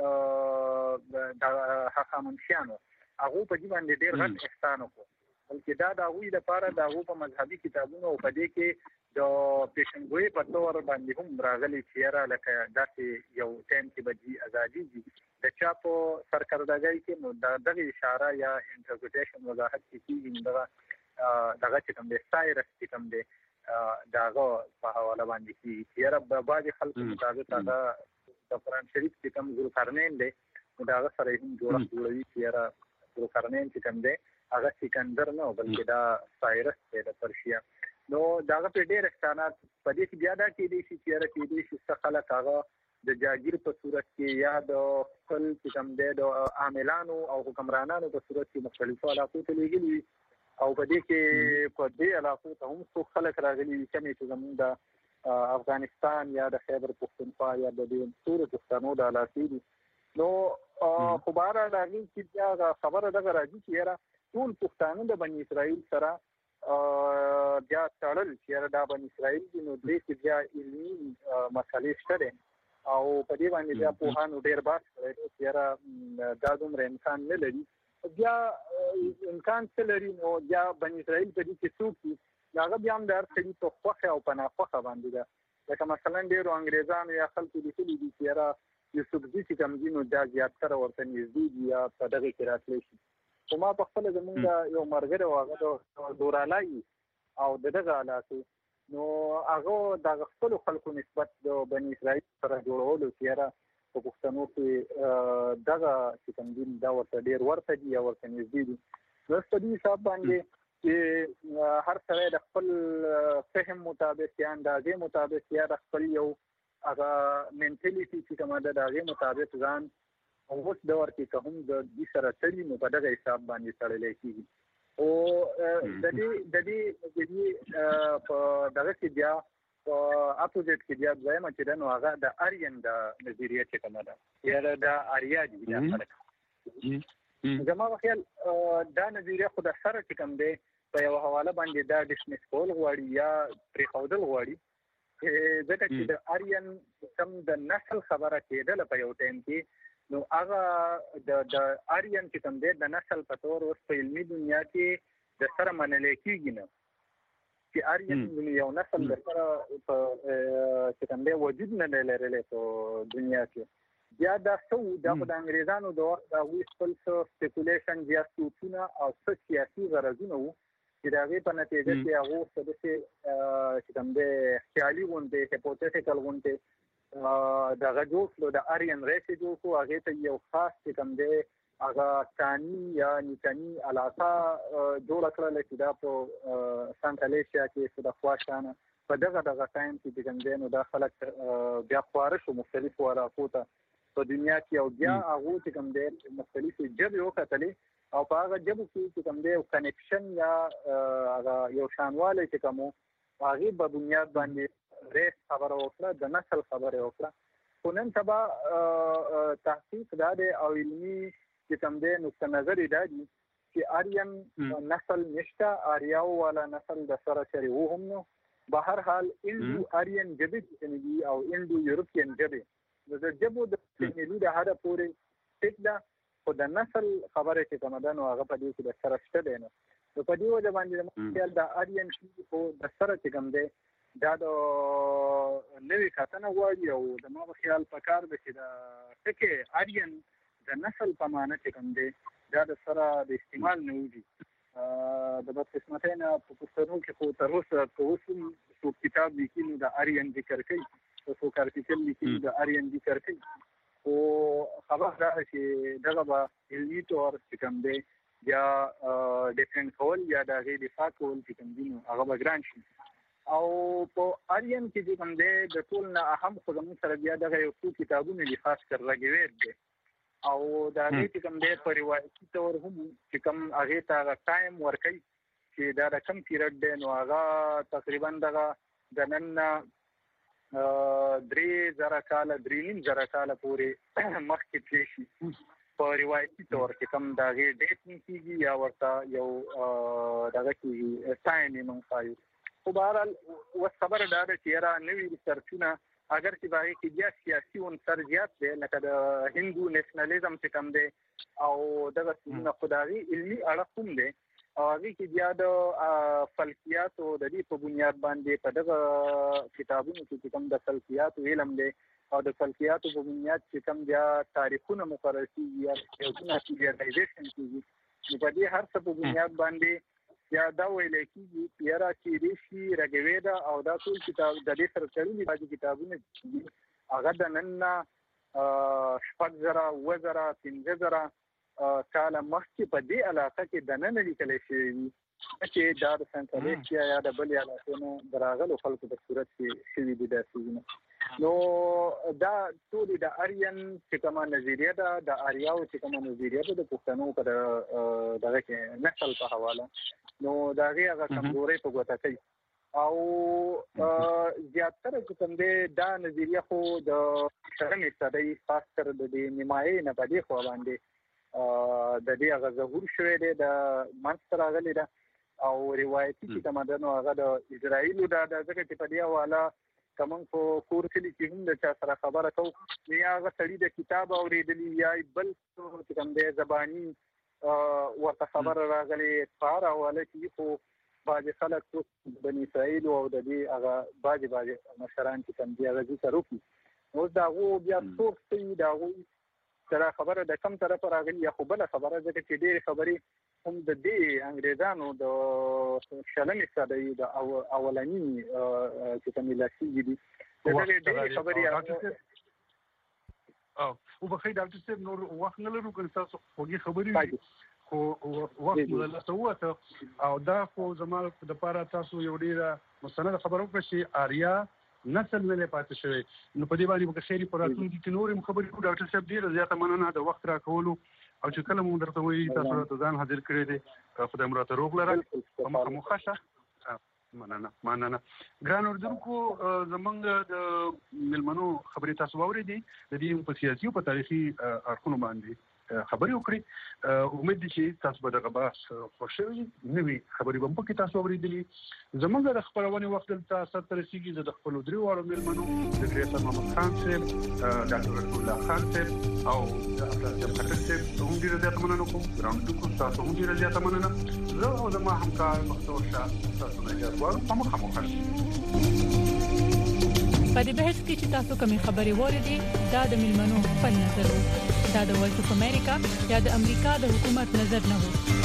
دی د هخامنشیانو هغو په دې باندې ډېر غټ احسان وکړو، بلکې دا د هغوی لپاره د هغو په مذهبي کتابونو او په دې کې د پیشنګویۍ په طور باندې هم راغلي چې یاره لکه داسې یو ټایم کې به دوی ازادېږي د چا په سرکردګۍ کې، نو دغه اشاره یا انټرپریټیشن وضاحت چې کېږي نو دغه چې کوم دی سایرس چې کوم دی د هغه په حواله باندې کېږي چې یاره په بعضې خلکو مطابق هغه د قرآن شریف چې کوم ذوالقرنین دی نو د هغه سره یې هم جوړوي چې یاره ذوالقرنین چې کوم دی هغه سکندر نه بلکې دا سایرس دی د پرشیا. نو د هغه پرې ډېر احسانات په دې کې بیا دا کېدای شي چې یاره کېدای شي څه خلک هغه د جاګیر په صورت کې یا د خپل چې کوم دی د عاملانو او حکمرانانو په صورت کې مختلفو علاقو ته لېږلي وي او په دې کې په دې علاقو ته هم څوک خلک راغلي وي کمې چې زموږ د افغانستان یا د خیبر پښتونخوا یا د دې ټولو پښتنو د علاقې دي. نو خو بهرحال هغې کې بیا خبره دغه راځي چې یاره ټول پښتانه د بني اسرائیل سره بیا تړل چې یاره دا بني اسرائیل دي، نو دې کې بیا علمي مسلې شته دی او په دې باندې بیا پوهانو ډېر بحث کړی دی چې یاره دا دومره امکان نه لري. بیا امکان څه لري؟ نو بیا بني اسرائیل په دې کې څوک دي هغه بیا هم د هر سړي په خوښه او په ناخوښه باندې ده. لکه مثلا ډېرو انګریزانو یا خلکو لیکلي دي چې یاره یوسفزي چې کوم دي نو دا زیاتره ورته نږدې دي یا په دغې کې راتلی شي. خو ما په خپله زمونږ یو ملګری و هغه د دورالایي او د دغه علاقې نو هغه د خپلو خلکو نسبت د بني اسرائیل سره جوړولو چې یاره په پښتنو کې دغه چې کوم دي دا ورته ډېر ورته دي یا ورته نږدې دي. نو په دې حساب باندې چې هر سړی د خپل فهم مطابق یا اندازې مطابق یا د خپل یو هغه مینټلیټي چې کومه ده د هغې مطابق ځان اوس دور کې که هم د دوی سره تړي نو په دغه حساب باندې تړلی کېږي. او د دې په دغه کې بیا په اپوزیټ کې بیا دویمه چې ده نو هغه د آریان د نظریه چې کومه ده یا د آریا دي دا خلک. زما په خیال دا نظریه خو د سره چې کوم دی په یوه حواله باندې دا ډسمس کول غواړي یا پرېښودل غواړي، ځکه چې د آریان کوم د نسل خبره کېدله په یو ټایم کې نو هغه د آریان چې کوم دی د نسل په طور اوس په علمي دنیا کې د سره منلی کېږي نه چې آریان یو نسل د سره چې کوم دی وجود نه دی لرلی په دنیا کې. بیا دا څه دا خو د انګریزانو د وخت د هغوی خپل څه سپیکولیشن یا سوچونه او څه سیاسي غرضونه وو چې د هغې په نتیجه کې هغو څه داسې چې کوم دی خیالي غوندې هیپوتیټیکل غوندې دغه جوړ کړو د آریان ریس یې جوړ کړو، هغې ته یو خاص چې کوم دی هغه کاني یا نیکاني علاقه جوړه کړله چې دا په سنټرل ایشیا کې د خوا شانه په دغه ټایم کې چې کوم دی نو دا خلک بیا خواره شو مختلفو علاقو ته په دنیا کې او بیا هغو چې کوم دی مختلفې ژبې وکتلې او په هغه ژبو کې چې کوم دی کنیکشن یا هغه یو شانوالی چې کوم و هغې په بنیاد باندې ریس خبره وکړه، د نسل خبره وکړه. خو نن سبا تحقیق دا دی او علمي چې کوم دی نقطه نظر یې دا دي چې آریان نسل نشته، آریاو والا نسل د سره چرې و هم نو بهر حال انډو آریان جبه چې او انډو یورپین جبه د جبو د فیملی د هدا پورې ټیک دا خو د نسل خبره چې کومه ده نو هغه په دې کې د سره شته دی نو په دې وجه باندې د آریان خو د سره چې کوم دی دا د نوې کتنه غواړي او د ما په خیال پکار دی چې د ټکي آریان د نسل په معنی چې کوم دی دا د سره د استعمال نه وي د بدقسمتۍ نه په پښتنو کې خو تر اوسه څو کتاب لیکي نو د آریان ذکر کوي څو کارتیکل لیکي د آریان ذکر کوي او خبر دا چې دغه به علمي طور چې کوم دی یا ډیفرنٹ کول یا د غي دفاع کول چې کوم دی نو هغه به ګران شي او په آریان کې چې کوم دی د ټول نه اهم خو زموږ سره بیا دغه یو څو کتابونه دي خاص کر راګویر دي او دا دې کوم دی په روایتي تور هم چې کوم هغه ته ټایم ورکړي چې دا رقم پیریډ دی نو هغه تقریبا دغه د نن 3000 کال پورې مخکې تللی شي په روایتي تور کې کوم دا غي ډیټ کیږي یا ورته یو دغه کیږي ټایم یې مونږ خایو خو بهرحال اوس خبره دا ده چې یاره نوي ریسرچونه اگر چې باغې کې بیا سیاسي عنصر زیات دی لکه د هندو نیشنلیزم چې کوم دی او دغه څیزونه خو د هغې علمي اړخ هم دی او هغې کې بیا د فلکیاتو د دې په بنیاد باندې په دغه کتابونو کې چې کوم د فلکیاتو علم دی او د فلکیاتو په بنیاد چې کوم بیا تاریخونه مقرر کېږي یا پیریډایزیشن کېږي نو په دې هر څه په بنیاد باندې یا دا ویل کېږي پیرا چې ریشي راګویدا او دا ټول کتاب د دې سره تړلي باندې کتابونه هغه د نن 15,000 کاله مخکې په دې علاقه کې د نن لیکل شوی چې دا د سنټرالېشیا یا د بل علاقو نه دراغلو خلکو په صورت کې شوی دي داسې نو دا ټول د آریان چې کومه نظریه ده د آریاو چې کومه نظریه ده د پښتنو په دغه کې نسل په حواله نو دا هغه کمزوري په ګوته کوي او زیاتره چې کوم دی دا نظریه خو د شرمې صدۍ خاص کر د نیمایي نه په دې خوا باندې د دې هغه ظهور شوی دی د منځ راغلی ده او روایتي چې کومه ده نو هغه د اسرائیلو ده ځکه چې په دې حواله کوم کو کور کلی کې هم د چا سره خبره کو یا هغه سړي د کتاب اورېدلی یا بل څه کوم دی زبانی ورته خبره راغلی فار حواله کې خو بعض خلک بني اسرائیل او د دې هغه بعض مشران چې کوم دی هغه ذکر وکړي نو دا وو بیا څوک چې دا وو سره خبره د کم طرف راغلی یا خو بل خبره ده چې ډېر خبرې هم د دې انګريزانو د شلمې صدۍ د اولنی چې کوم لاسي دي دا ډېر خبرې او په خیر ډاکټر صاحب نور وخت نه لرو کله تاسو خوږی خبرې خو وخت له تاسو او دا خو زموږ د لپاره تاسو یو ډیره مستند خبرو وکړئ چې آریا نسل نه پاتې شوی نو په دې باندې به خیری پراتون دي چې نورم خبرې کو ډاکټر صاحب ډیره زیاته مننه د وخت راکولو او چې کله مونږ درته وایي تاسو ته ځان حاضر کړی دي خدای مو راته روغ لره په مخه مننه ګران اردوونکو زمونږ د ملمنو خبرې تاسو واورېدې د دې په سیاسي او په تاریخي اړخونو باندې خبرې وکړي امید دي چې تاسو به دغه بحث خوښوي نوې خبرې به په کې تاسو اورېدلې زمونږ د خبرونې وخت دلته سره رسیدي د خپل درې وړو ملمنو د ډاکټر محمد خان صاحب ډاکټر رسول الله خان صاحب او ډاکټر خټک صاحب هم ډېر زیات مننه کوم ګران اردوونکو تاسو هم ډېر زیات مننه زه او زما همکار مختور شاه تاسو نه اجازه غواړم په مخه په دې بحث کې چې تاسو کومې خبرې وریدي دا د ملمنو خپل نظر وو دا د وایس اف امریکا یا د امریکا د حکومت نظر نه وو